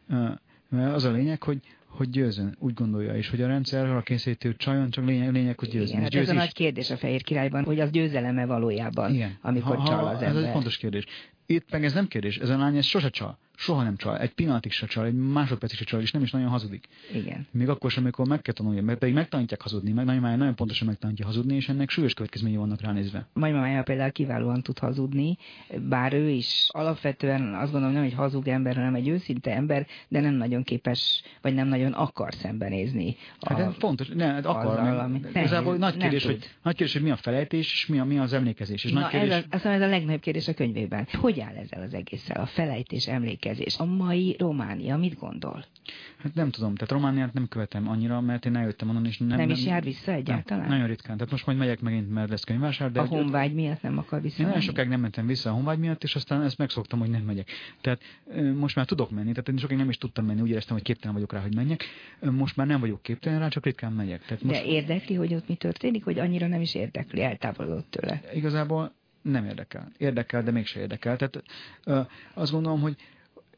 Mert az a lényeg, hogy győzön, úgy gondolja, és hogy a rendszer arra kényszeríti, hogy csaljon, csak lényeg, hogy győzön. Igen, hát ez a nagy kérdés a Fehér Királyban, hogy az győzeleme valójában, igen, amikor csal az ember. Ez egy fontos kérdés. Itt meg ez nem kérdés, ez a lány ez sose csal. Soha nem csal. Egy pillanatig se csal, egy másodpercig se csal, és nem is nagyon hazudik. Igen. Még akkor sem, amikor meg kell tanulja, mert pedig megtanítják hazudni, nagyon pontosan megtanítja hazudni, és ennek súlyos következményei vannak ránézve. Nagymamája például kiválóan tud hazudni, bár ő is alapvetően azt gondolom nem egy hazug ember, hanem egy őszinte ember, de nem nagyon képes, vagy nem nagyon akar szembenézni. Hát fontos, akar. Igazából nagy kérdés, hogy mi a felejtés, és mi az emlékezés. És ez a legnagyobb kérdés a könyvében. Hogy áll ezzel az egésszel? A felejtés, emlékezés. A mai Románia mit gondol? Hát nem tudom, tehát Romániát nem követem annyira, mert én eljöttem onnan, és nem is jár vissza egyáltalán? Nagyon ritkán. Tehát most majd megyek megint, mert lesz könyvvásár. A honvágy miatt nem akar vissza? Én nagyon sokáig nem mentem vissza a honvágy miatt, és aztán ezt megszoktam, hogy nem megyek. Tehát most már tudok menni, tehát én sokáig nem is tudtam menni, úgy éreztem, hogy képtelen vagyok rá, hogy menjek. Most már nem vagyok képtelen rá, csak ritkán megyek. Tehát most... De érdekli, hogy ott mi történik, hogy annyira nem is érdekli, eltávolodott tőle? Igazából nem érdekel. Érdekel, de mégse érdekel. Tehát azt gondolom, hogy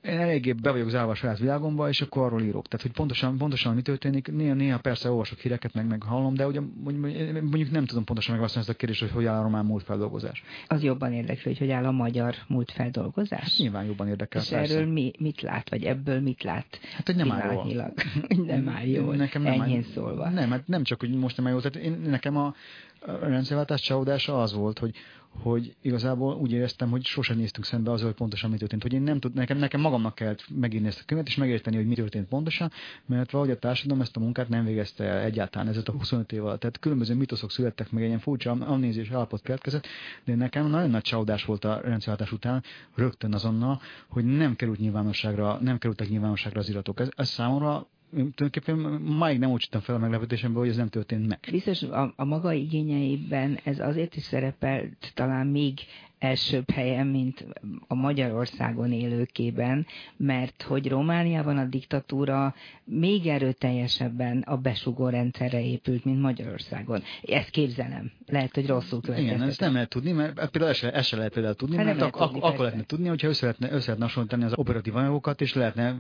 én eléggé be vagyok zárva a saját világomba, és akkor arról írok. Tehát, hogy pontosan mi történik, néha persze olvasok híreket, meg hallom, de ugye mondjuk nem tudom pontosan megválaszolni ezt a kérdést, hogy áll a román múltfeldolgozás. Az jobban érdekli, hogy áll a magyar múltfeldolgozás? Hát nyilván jobban érdekel. És persze. Erről mit lát, vagy ebből mit lát? Hát, hogy nem áll jól. Nem áll jól, nekem enyhén szólva. Nem, hát nem csak, hogy most nem áll jól. Tehát nekem a rendszerváltás csalódása az volt, hogy igazából úgy éreztem, hogy sosem néztünk szembe azzal, hogy pontosan mi történt. Hogy én nem nekem magamnak kellett megírni ezt a könyvet, és megérteni, hogy mi történt pontosan, mert valahogy a társadalom ezt a munkát nem végezte el egyáltalán ezért a 25 év alatt. Tehát különböző mitoszok születtek meg, egy ilyen furcsa amnéziás állapot keletkezett, de nekem nagyon nagy csalódás volt a rendszerváltás után, rögtön azonnal, hogy nem kerültek nyilvánosságra az iratok. Ez számomra tulajdonképpen máig nem úgy fel a meglepetésemből, hogy ez nem történt meg. Biztos a maga igényeiben ez azért is szerepelt talán még elsőbb helyen, mint a Magyarországon élőkében, mert hogy Romániában a diktatúra még erőteljesebben a besugó rendszerre épült, mint Magyarországon. Ezt képzelem. Lehet, hogy rosszul következtetek. Igen, ezt nem lehet tudni, mert például ezt se lehet például tudni, mert akkor lehetne tudni, hogyha össze lehetne hasonlítani az operatív anyagokat, és lehetne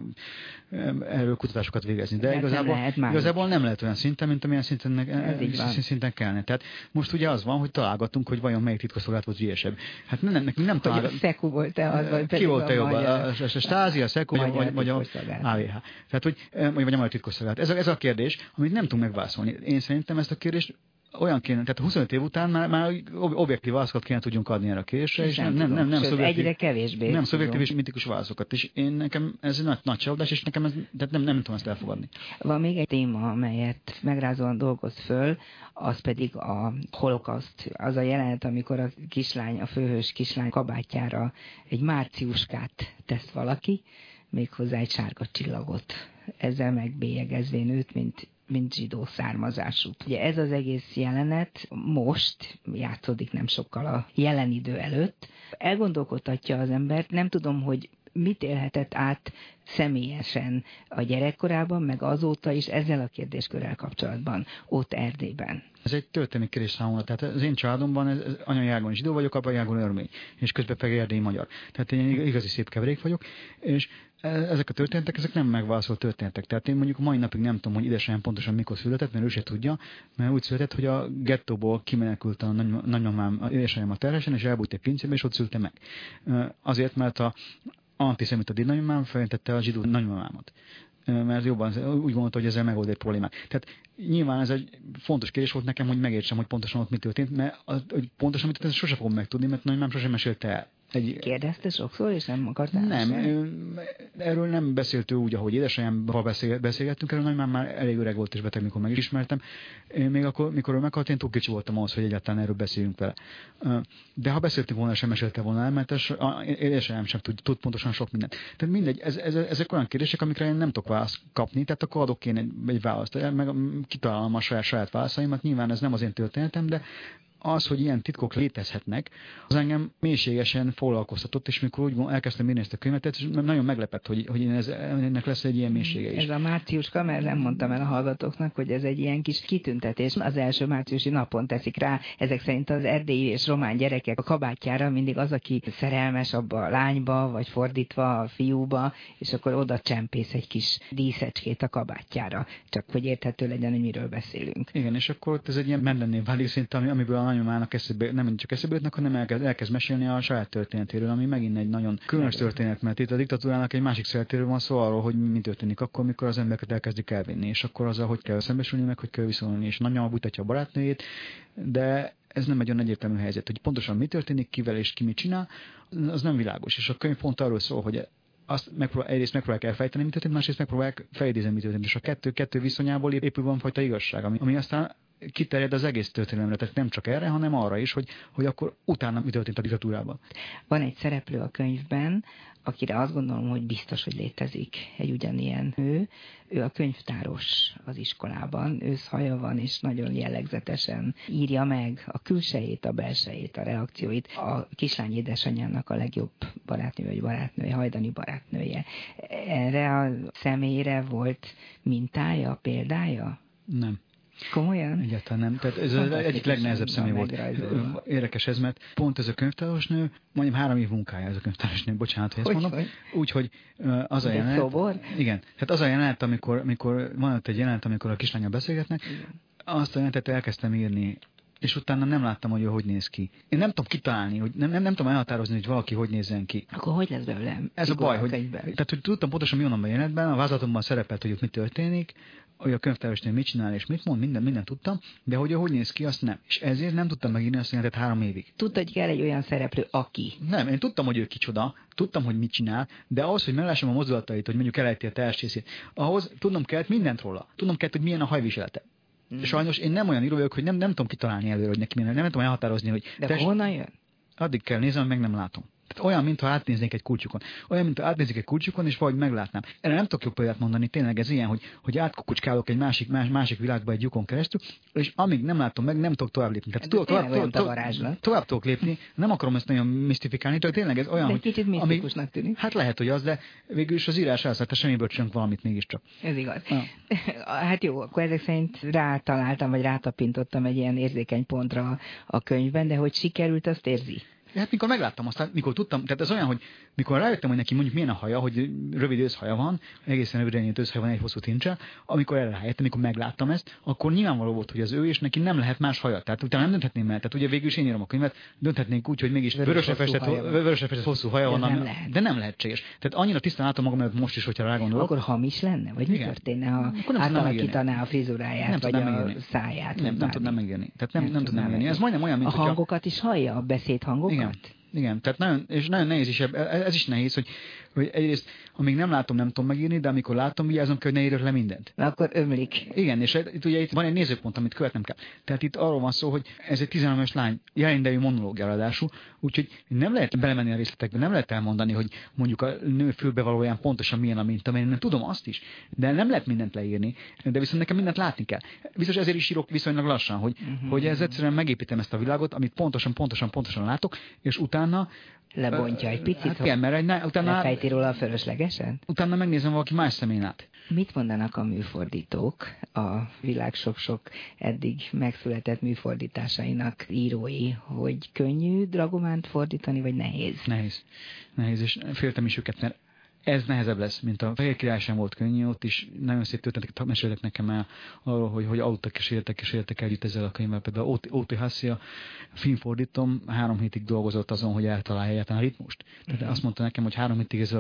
erről kutatásokat végezni. De igazából nem lehet olyan szinten, mint amilyen szinten kellene. Tehát most ugye az van, hogy találgatunk, hogy vajon melyik titkosszolgálat volt ügyesebb. Hát nem találgatunk. A SZEKU volt-e az, vagy ki volt-e jobb? A Stázi, a SZEKU, vagy a AVH. Tehát, vagy a magyar titkosszolgálat. Ez a kérdés, amit nem tudunk megválaszolni. Én szerintem ezt a kérdést olyan kéne, tehát 25 év után már objektív válaszokat kéne tudjunk adni erre a kérdésre, és nem szubjektív és mitikus válaszokat. És nekem ez egy nagy csalódás, és nekem nem tudom ezt elfogadni. Van még egy téma, amelyet megrázóan dolgoz föl, az pedig a holokauszt. Az a jelenet, amikor a főhős kislány kabátjára egy márciuskát tesz valaki, méghozzá egy sárga csillagot. Ezzel megbélyegezvén őt, mint zsidó származású. Ugye ez az egész jelenet most játszódik nem sokkal a jelen idő előtt. Elgondolkodtatja az embert, nem tudom, hogy mit élhetett át személyesen a gyerekkorában, meg azóta is ezzel a kérdéskörrel kapcsolatban ott Erdélyben. Ez egy történelmi kérdés számomra. Tehát az én családomban anyai ágon zsidó vagyok, apai ágon örmény, és közben pedig erdélyi magyar. Tehát én igazi szép keverék vagyok, és ezek a történetek, ezek nem megválaszolt történetek. Tehát én mondjuk mai napig nem tudom, hogy édesanyám pontosan mikor született, mert ő se tudja, mert úgy született, hogy a gettóból kimenekült a nagymamám édesanyám a terhesen, és elbújt egy pincébe, és ott szülte meg. Azért, mert a antiszemita dédnagymamám feljelentette a zsidó nagymamámat. Mert jobban úgy gondolta, hogy ezzel megold egy problémát. Tehát nyilván ez egy fontos kérdés volt nekem, hogy megértsem, hogy pontosan ott mi történt, mert hogy pontosan mit történt, sose fogom megtudni, mert nagymamám sosem mesélte el. Kérdezte sokszor, és nem akartál? Nem, erről nem beszélt ő úgy, ahogy édesanyámmal beszélgettünk, erről nagymamám már elég öreg volt és beteg, mikor megismertem. Még akkor, mikor ő meghalt, én túl kicsi voltam ahhoz, hogy egyáltalán erről beszéljünk vele. De ha beszéltünk volna, sem mesélte volna el, mert édesanyám sem tud pontosan sok mindent. Tehát mindegy, ezek olyan kérdések, amikre én nem tudok választ kapni, tehát akkor adok én egy választ, meg kitalálom a saját válaszaimat. Nyilván ez nem az én történetem, de az, hogy ilyen titkok létezhetnek, az engem mélységesen foglalkoztatott, és mikor úgy elkezdtem írni ezt a könyvet, ez nagyon meglepett, hogy ennek lesz egy ilyen mélysége is. Ez a márciuska, mert nem mondtam el a hallgatóknak, hogy ez egy ilyen kis kitüntetés. Az első márciusi napon teszik rá, ezek szerint az erdélyi és román gyerekek a kabátjára mindig az, aki szerelmes abba a lányba, vagy fordítva a fiúba, és akkor oda csempész egy kis díszecskét a kabátjára. Csak hogy érthető legyen, hogy miről beszélünk. Igen, és akkor ott ez egy ilyen mendenné válik szinte, amiből a nagymamának nem csak eszébe jutnak, hanem elkezd mesélni a saját történetéről, ami megint egy nagyon különös történet, mert itt a diktatúrának egy másik szeretéről van szó arról, hogy mi történik akkor, mikor az embereket elkezdik elvinni, és akkor azzal, hogy kell szembesülni, meg hogy kell viszonyulni, és nagymama bújtatja a barátnőjét, de ez nem egy olyan egyértelmű helyzet, hogy pontosan mi történik, kivel és ki mit csinál, az nem világos. És a könyv pont arról szól, hogy azt egyrészt megpróbálják elfejteni, mit történt, másrészt megpróbálják felidézni, mit történt, és a kettő viszonyából épül van fajta igazság, ami aztán kiterjed az egész történelemre, tehát nem csak erre, hanem arra is, hogy akkor utána mi történt a diktatúrában. Van egy szereplő a könyvben, akire azt gondolom, hogy biztos, hogy létezik egy ugyanilyen nő. Ő a könyvtáros az iskolában, őszhaja van, és nagyon jellegzetesen írja meg a külsejét, a belsejét, a reakcióit. A kislány édesanyjának a legjobb barátnője, hajdani barátnője. Erre a személyre volt mintája, példája? Nem. Komolyan? Egyáltalán nem. Tehát ez az egyik legnehezebb személy volt. Érdekes ez, mert pont ez a könyvtárosnő, mondjuk 3 év munkája ez a könyvtárosnő, bocsánat, hogy ezt mondom. Úgyhogy az a jelenet... Szobor? Igen. Tehát az a jelenet, amikor van ott egy jelenet, amikor a kislányal beszélgetnek, azt a jelenetet elkezdtem írni, és utána nem láttam, hogy néz ki. Én nem tudom kitalálni, hogy nem tudom elhatározni, hogy valaki hogy nézzen ki. Akkor hogy lesz belőle? Ez a baj, hogy tudtam pontosan, mi van a jelenetben, a vázlatomban szerepelt, hogy ott mi történik, hogy a könyvtárosnő mit csinál és mit mond, mindent tudtam, de hogy néz ki, azt nem. És ezért nem tudtam megírni azt a jelenetet 3 évig. Tudta, hogy kell egy olyan szereplő, aki. Nem, én tudtam, hogy ő kicsoda, tudtam, hogy mit csinál, de ahhoz, hogy meglássam a mozdulatait, hogy mondjuk elejti a testrészét, ahhoz tudnom kellett mindent róla. Tudnom kellett, hogy milyen a hajviselete. Sajnos én nem olyan író vagyok, hogy nem tudom kitalálni előre, hogy neki milyen, nem tudom elhatározni, hogy... De honnan jön? Addig kell nézem, meg nem látom. Tehát olyan, mintha átnéznék egy kulcsukon. Olyan, mintha átnézik egy kulcsukon, és valahogy meglátnám. Erre nem tudok jobb példát mondani, tényleg ez ilyen, hogy átkukucskálok egy másik világba egy lyukon keresztül, és amíg nem látom meg, nem tudok tovább lépni. Tehát tovább tudok lépni, nem akarom ezt nagyon misztifikálni, csak tényleg ez olyan, de hogy... kicsit misztikusnak tűnik. Hát lehet, hogy az, de végül is az írás elszállt, semmiből csinálunk valamit mégiscsak. Ez igaz. Hát jó, akkor ezek szerint rátaláltam, vagy rátapintottam egy ilyen érzékeny pontra a könyvben, de hogy sikerült, azt érzi. Hát mikor megláttam, aztán mikor tudtam, tehát ez olyan, hogy mikor rájöttem, hogy neki mondjuk milyen a haja, hogy rövid őszhaja van, egészen röviden nyílt őszhaja van, egy hosszú tincsel, amikor erre rájöttem, mikor megláttam ezt, akkor nyilvánvaló volt, hogy az ő, és neki nem lehet más haja. Tehát utána nem dönthetném el. Tehát ugye végül is én írom a könyvet, dönthetnénk úgy, hogy mégis vörösre festett hosszú haja van, de nem lehetséges. Tehát annyira tisztán látom magam előtt most is, hogyha rágondolok. Akkor hamis lenne, vagy mi történne, ha átalakítaná a frizuráját, vagy a száját? Nem tudnám megírni. Tehát nem tudnám megírni. Ez majdnem olyan, mint a hangokat is hallja, a beszédhangokat? Igen, tehát nagyon nehéz is, ez is nehéz, hogy egyrészt, amíg nem látom, nem tudom megírni, de amikor látom, vigyázom kell, hogy ne írjak le mindent. Na, akkor ömlik. Igen, és itt van egy nézőpont, amit követnem kell. Tehát itt arról van szó, hogy ez egy 13 éves lány jelenidejű monológia ráadásul, úgyhogy nem lehet belemenni a részletekbe, nem lehet elmondani, hogy mondjuk a nő fülbevalóján pontosan milyen a minta, mert én tudom azt is, de nem lehet mindent leírni, de viszont nekem mindent látni kell. Biztos ezért is írok viszonylag lassan, hogy ez egyszerűen megépítem ezt a világot, amit pontosan látok, és utána lebontja egy picit, hát igen, mert utána lefejti róla a fölöslegesen? Utána megnézem valaki más szemén át. Mit mondanak a műfordítók, a világ sok-sok eddig megszületett műfordításainak írói, hogy könnyű Dragománt fordítani, vagy nehéz? Nehéz, és féltem is őket, mert ez nehezebb lesz, mint a Fehér Király sem volt könnyű, ott is nagyon szép történetek meséltek nekem el arról, hogy aludtak és éltek együtt ezzel a könyvvel. Például O.T. Hussey, a filmfordítom, 3 hétig dolgozott azon, hogy eltalálja egyáltalán a ritmust. Tehát azt mondta nekem, hogy 3 hétig ezzel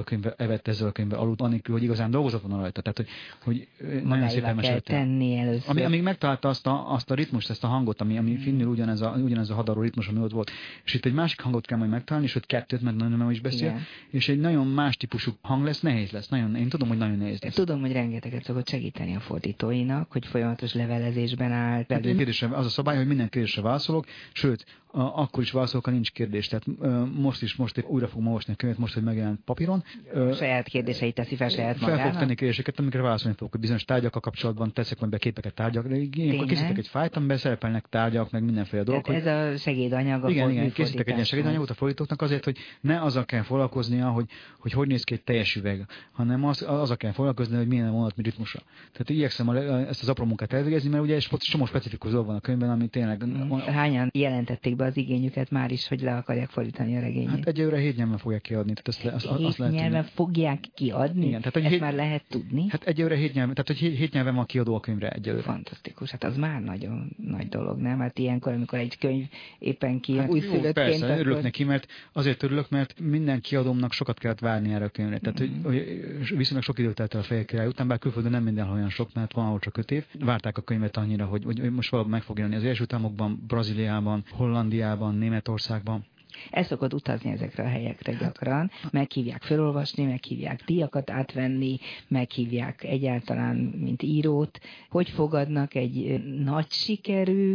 a könyvvel aludt, annikül, hogy igazán dolgozott volna rajta. Tehát, hogy nagyon szépen mesélte. Amíg megtalálta azt a ritmust, ezt a hangot, ami finnül ugyanez a hadaró ritmus, ami ott volt. És itt egy másik hangot kell majd megtalálni, és ott 2, mert nem is beszél, igen. És egy nagyon más típusú hang lesz, nehéz lesz. Én tudom, hogy nagyon nehéz lesz. Tudom, hogy rengeteget szokott segíteni a fordítóinak, hogy folyamatos levelezésben áll. Az a szabály, hogy minden kérdésre válaszolok, sőt, akkor is válaszolok, ha nincs kérdés. Tehát most újra fogom olvasni a könyvet, most, hogy megjelent papíron. Saját kérdéseit teszi fel saját magának? Fel fog tenni kérdéseket, amikre válaszolni fogok, hogy bizonyos tárgyakkal kapcsolatban teszek majd be képeket tárgyak. Ilyenkor készítek egy fájt, amiben szerepelnek tárgyak, meg mindenféle dolgok. Ez a segédanyag a igen, készítek egy ilyen segédanyagot a fordítóknak azért, hogy ne azzal kell foglalkoznia, hogy néz ki egy teljes üveg, hanem azzal kell foglalkozni, hogy milyen vonat, mi ritmusra. Tehát igyekszem ezt az apró munkát elvégezni, mert ugye egy csomó specifikus dolog van a könyvben, ami tényleg... Hányan jelentették be az igényüket már is, hogy le akarják fordítani a regényét? Hát egyelőre 7 nyelven fogják kiadni. Tehát 7 nyelven fogják kiadni? Igen, tehát, ezt már lehet tudni? Hát egyelőre 7 nyelven, tehát hogy 7 nyelven van kiadó a könyvre egyelőre. Fantasztikus, hát az már nagyon nagy dolog, nem? Hát ilyenkor, amikor egy könyv éppen kijön hát újszülöttként... Persze, akkor... örülök neki, mert azért örülök, mert minden kiadómnak sokat kellett várni erre a könyvre. Tehát, hogy viszonylag sok időt telt el a Fehér Király után, bár külföldön nem mindenhol olyan sok, mert van ahol csak 5 év. Várták a könyvet annyira, hogy most valóban meg fog jelenni az Egyesült Államokban, Brazíliában, Hollandiában, Németországban. El szokott utazni ezekre a helyekre gyakran, meghívják felolvasni, meghívják díjakat átvenni, meghívják egyáltalán, mint írót. Hogy fogadnak egy nagy sikerű,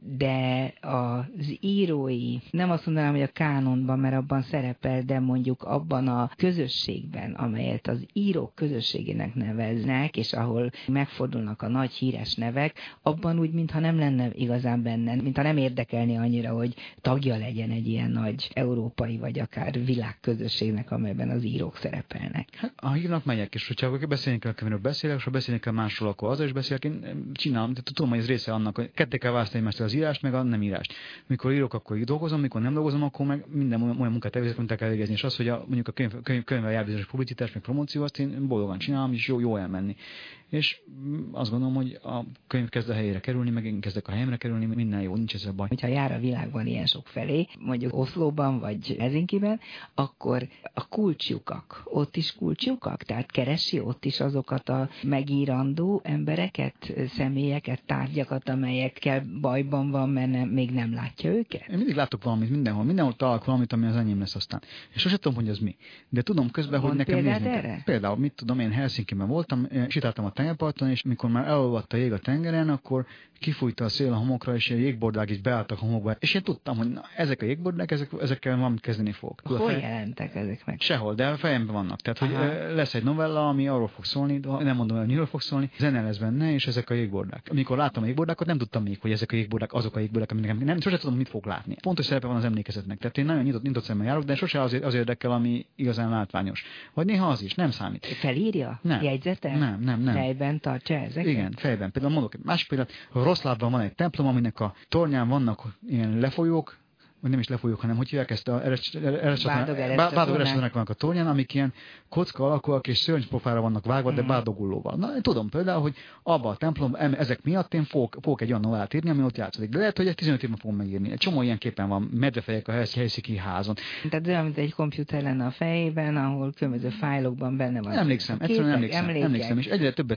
de az írói, nem azt mondanám, hogy a kánonban, mert abban szerepel, de mondjuk abban a közösségben, amelyet az írók közösségének neveznek, és ahol megfordulnak a nagy híres nevek, abban úgy, mintha nem lenne igazán benne, mintha nem érdekelni annyira, hogy tagja legyen egy ilyen nagy európai, vagy akár világközösségnek, amelyben az írók szerepelnek. Hát, a hírnak megyek, és hogyha beszélni kell, amiről beszélek, és ha beszélni kell másról, akkor azzal is beszélek, én csinálom, tudom, hogy ez része annak, hogy ketté kell választani az írást, meg a nem írást. Mikor írok, akkor így dolgozom, mikor nem dolgozom, akkor meg minden olyan munkát elvégzek, amit el kell végezni. És az, hogy mondjuk a könyvvel jár bizonyos publicitás, meg promóció, azt én boldogan csinálom, és jó elmenni. És azt gondolom, hogy a könyv kezd a helyére kerülni, meg én kezdek a helyemre kerülni, minden jó, nincs ezzel baj. Hogyha jár a világban ilyen sok felé, mondjuk Oszlóban vagy Helsinkiben, akkor a kulcslyukak, ott is kulcslyukak? Tehát keresi ott is azokat a megírandó embereket, személyeket, tárgyakat, amelyekkel bajban van, mert még nem látja őket? Én mindig látok valamit mindenhol találok valamit, ami az enyém lesz aztán. És sosem tudom, hogy az mi. De tudom közben, hogy nekem nézni kell. Például, mit tudom, én Helsinkiben voltam, sétáltam a tengerparton, és mikor már elolvadt a jég a tengeren, akkor kifújta a szél a homokra, és jégbordák is beálltak a homokba. És én tudtam, hogy ezek a jégbordák, ezekkel valamit kezdeni fogok. Hol jelentek ezek meg? Sehol, de a fejemben vannak. Tehát, hogy lesz egy novella, ami arról fog szólni, nem mondom, hogy miről fog szólni, zene lesz benne, és ezek a jégbordák. Amikor láttam a jégbordákat, nem tudtam még, hogy ezek a jégbordák azok a jégbordák, amiket nem sosem tudom, mit fog látni. Pontos szerepe van az emlékezetnek. Tehát én nagyon nyitott szemmel járok, de sose az érdekel, ami igazán látványos. Vagy néha az is, nem számít. Felírja? Nem. Jegyzetel? Nem. Fejben tartsa ezeket? Igen, fejben. Például mondok egy másik példát, Roszlávban van egy templom, aminek a tornyán vannak ilyen lefolyók, vagy nem is lefolyók, hanem hogy hívják ezt a bádog-erescsatornák vannak a tornyán, amik ilyen kocka alakúak és szörnypofára vannak vágva, de bádogullóval. Na, tudom például, hogy abban a templom, ezek miatt én fogok egy olyan novellát írni, ami ott játszódik. De lehet, hogy egy 15 évben fogom megírni. Egy csomó ilyen képen van, medvefejek a Helsinki házon. Tehát olyan, mint egy komputer lenne a fejében, ahol különböző fájlokban benne van. Emlékszem, és egyre többet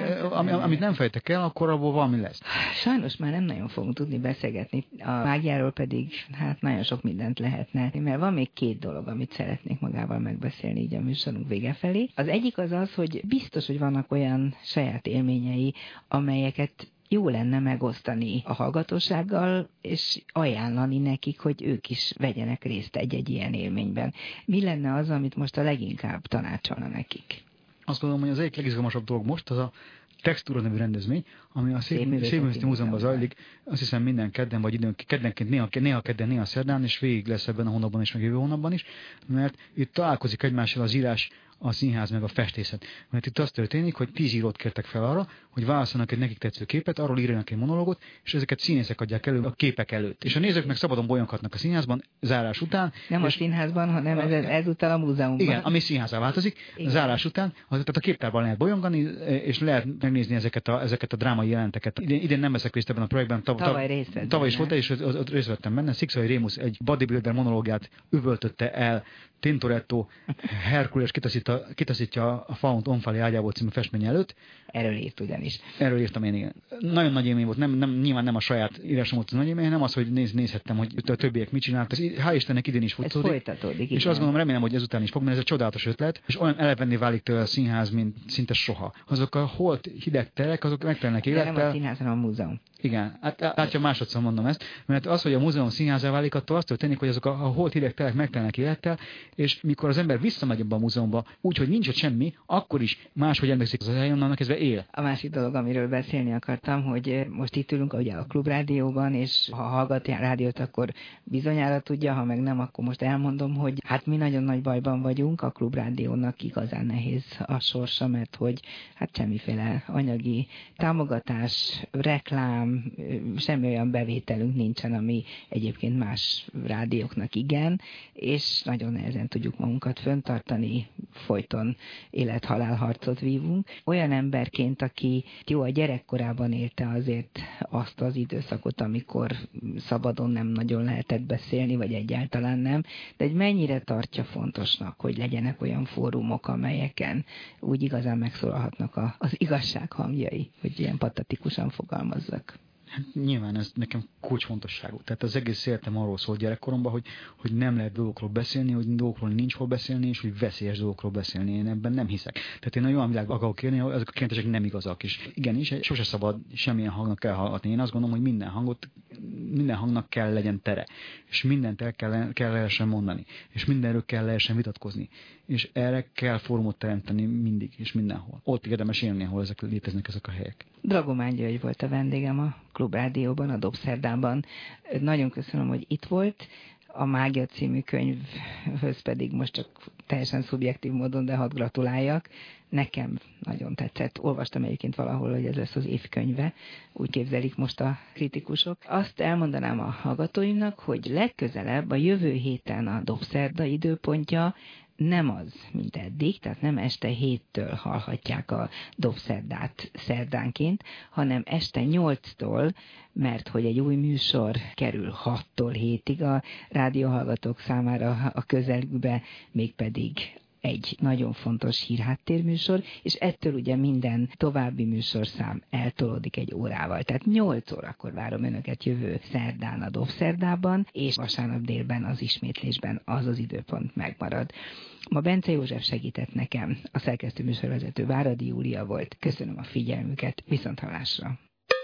amit nem fejtek el, akkor abból valami lesz. Sajnos már nem nagyon fogunk tudni beszélgetni. A mágiáról pedig, hát nagyon sok mindent lehetne, mert van még két dolog, amit szeretnék magával megbeszélni így a műsorunk vége felé. Az egyik az, hogy biztos, hogy vannak olyan saját élményei, amelyeket jó lenne megosztani a hallgatósággal, és ajánlani nekik, hogy ők is vegyenek részt egy-egy ilyen élményben. Mi lenne az, amit most a leginkább tanácsolna nekik? Azt gondolom, hogy az egyik legizgalmasabb dolog most az a Textúra nevű rendezvény, ami a Szépművészeti Múzeumban zajlik, azt hiszem minden kedden, vagy keddenként, néha kedden, néha szerdán, és végig lesz ebben a hónapban és meg jövő hónapban is, mert itt találkozik egymással az írás, a színház meg a festészet. Mert itt az történik, hogy 10 írót kértek fel arra, hogy válasszanak egy nekik tetsző képet, arról írjanak egy monológot, és ezeket színészek adják elő a képek előtt. És a nézők meg szabadon bolyonghatnak a színházban, zárás után. Nem a színházban, hanem ezúttal a múzeumban. Igen, ami színházá változik, zárás után, tehát a képtárban lehet bolyongani, és lehet megnézni ezeket a drámai jelenteket. Idén nem veszek részt ebben a projektben, tavaly is volt, és ott részt vettem benne. Szikszai Rémusz egy bodybuilder monológiát üvöltötte el Tintoretto Herkules kitaszítja a Faunt Onfali ágyából című festmény előtt. Erről írt ugyanis. Erről írtam én, igen. Nagyon nagy élmény volt, nyilván nem a saját írásom volt az nagy élmény, hanem az, hogy nézhettem, hogy a többiek mit csináltak. Hál' Istennek idén is folytatódik. És azt gondolom, remélem, hogy ezután is fog, mert ez egy csodálatos ötlet, és olyan elevenné válik tőle a színház, mint szinte soha. Azok a holt hideg terek, azok megtelnek élettel. De nem a színház, hanem a múzeum. Igen, látja, másodszor mondom ezt, mert az, hogy a múzeum színházá válik, attól azt történik, hogy azok a holt hideg terek megtelnek élettel, és mikor az ember visszamegy abba a múzeumba, úgy, hogy nincs ott semmi, akkor is máshogy emlékszik az helyen, annak kezdve él. A másik dolog, amiről beszélni akartam, hogy most itt ülünk ugye a Klubrádióban, és ha hallgat rádiót, akkor bizonyára tudja, ha meg nem, akkor most elmondom, hogy hát mi nagyon nagy bajban vagyunk, a Klubrádiónak igazán nehéz a sorsa, mert hogy hát semmiféle anyagi támogatás, reklám, semmi olyan bevételünk nincsen, ami egyébként más rádióknak igen, és nagyon nehezen tudjuk magunkat fenntartani, folyton élet-halál harcot vívunk. Olyan emberként, aki jó, a gyerekkorában élte azért azt az időszakot, amikor szabadon nem nagyon lehetett beszélni, vagy egyáltalán nem, de hogy mennyire tartja fontosnak, hogy legyenek olyan fórumok, amelyeken úgy igazán megszólalhatnak az igazság hangjai, hogy ilyen patetikusan fogalmazzak. Hát nyilván ez nekem kulcsfontosságú. Tehát az egész életem arról szól gyerekkoromban, hogy nem lehet dolgokról beszélni, hogy dolgokról nincs hol beszélni, és hogy veszélyes dolgokról beszélni. Én ebben nem hiszek. Tehát én a olyan világban akarok élni, ahol ezek a kijelentések nem igazak. És igenis, sose szabad semmilyen hangnak elhallgatni. Én azt gondolom, hogy minden hangot minden hangnak kell legyen tere, és mindent el kell lehessen mondani, és mindenről kell lehessen vitatkozni, és erre kell fórumot teremteni mindig és mindenhol. Ott érdemes élni, ahol léteznek ezek a helyek. Dragomán György volt a vendégem a Klubrádióban, a Dobszerdában. Nagyon köszönöm, hogy itt volt. A Mágia című könyvhöz pedig most csak teljesen szubjektív módon, de hadd gratuláljak. Nekem nagyon tetszett. Olvastam egyébként valahol, hogy ez lesz az évkönyve. Úgy képzelik most a kritikusok. Azt elmondanám a hallgatóimnak, hogy legközelebb a jövő héten a Dobszerda időpontja nem az, mint eddig, tehát nem este 7-től hallhatják a Dobszerdát szerdánként, hanem este 8-tól, mert hogy egy új műsor kerül 6-tól 7-ig a rádióhallgatók számára a közelükbe, mégpedig egy nagyon fontos hírháttérműsor, és ettől ugye minden további műsorszám eltolódik egy órával. Tehát 8 órakor várom önöket jövő szerdán a Dobszerdában, és vasárnap délben az ismétlésben az időpont megmarad. Ma Bence József segített nekem, a szerkesztő műsorvezető Váradi Júlia volt. Köszönöm a figyelmüket, viszonthallásra!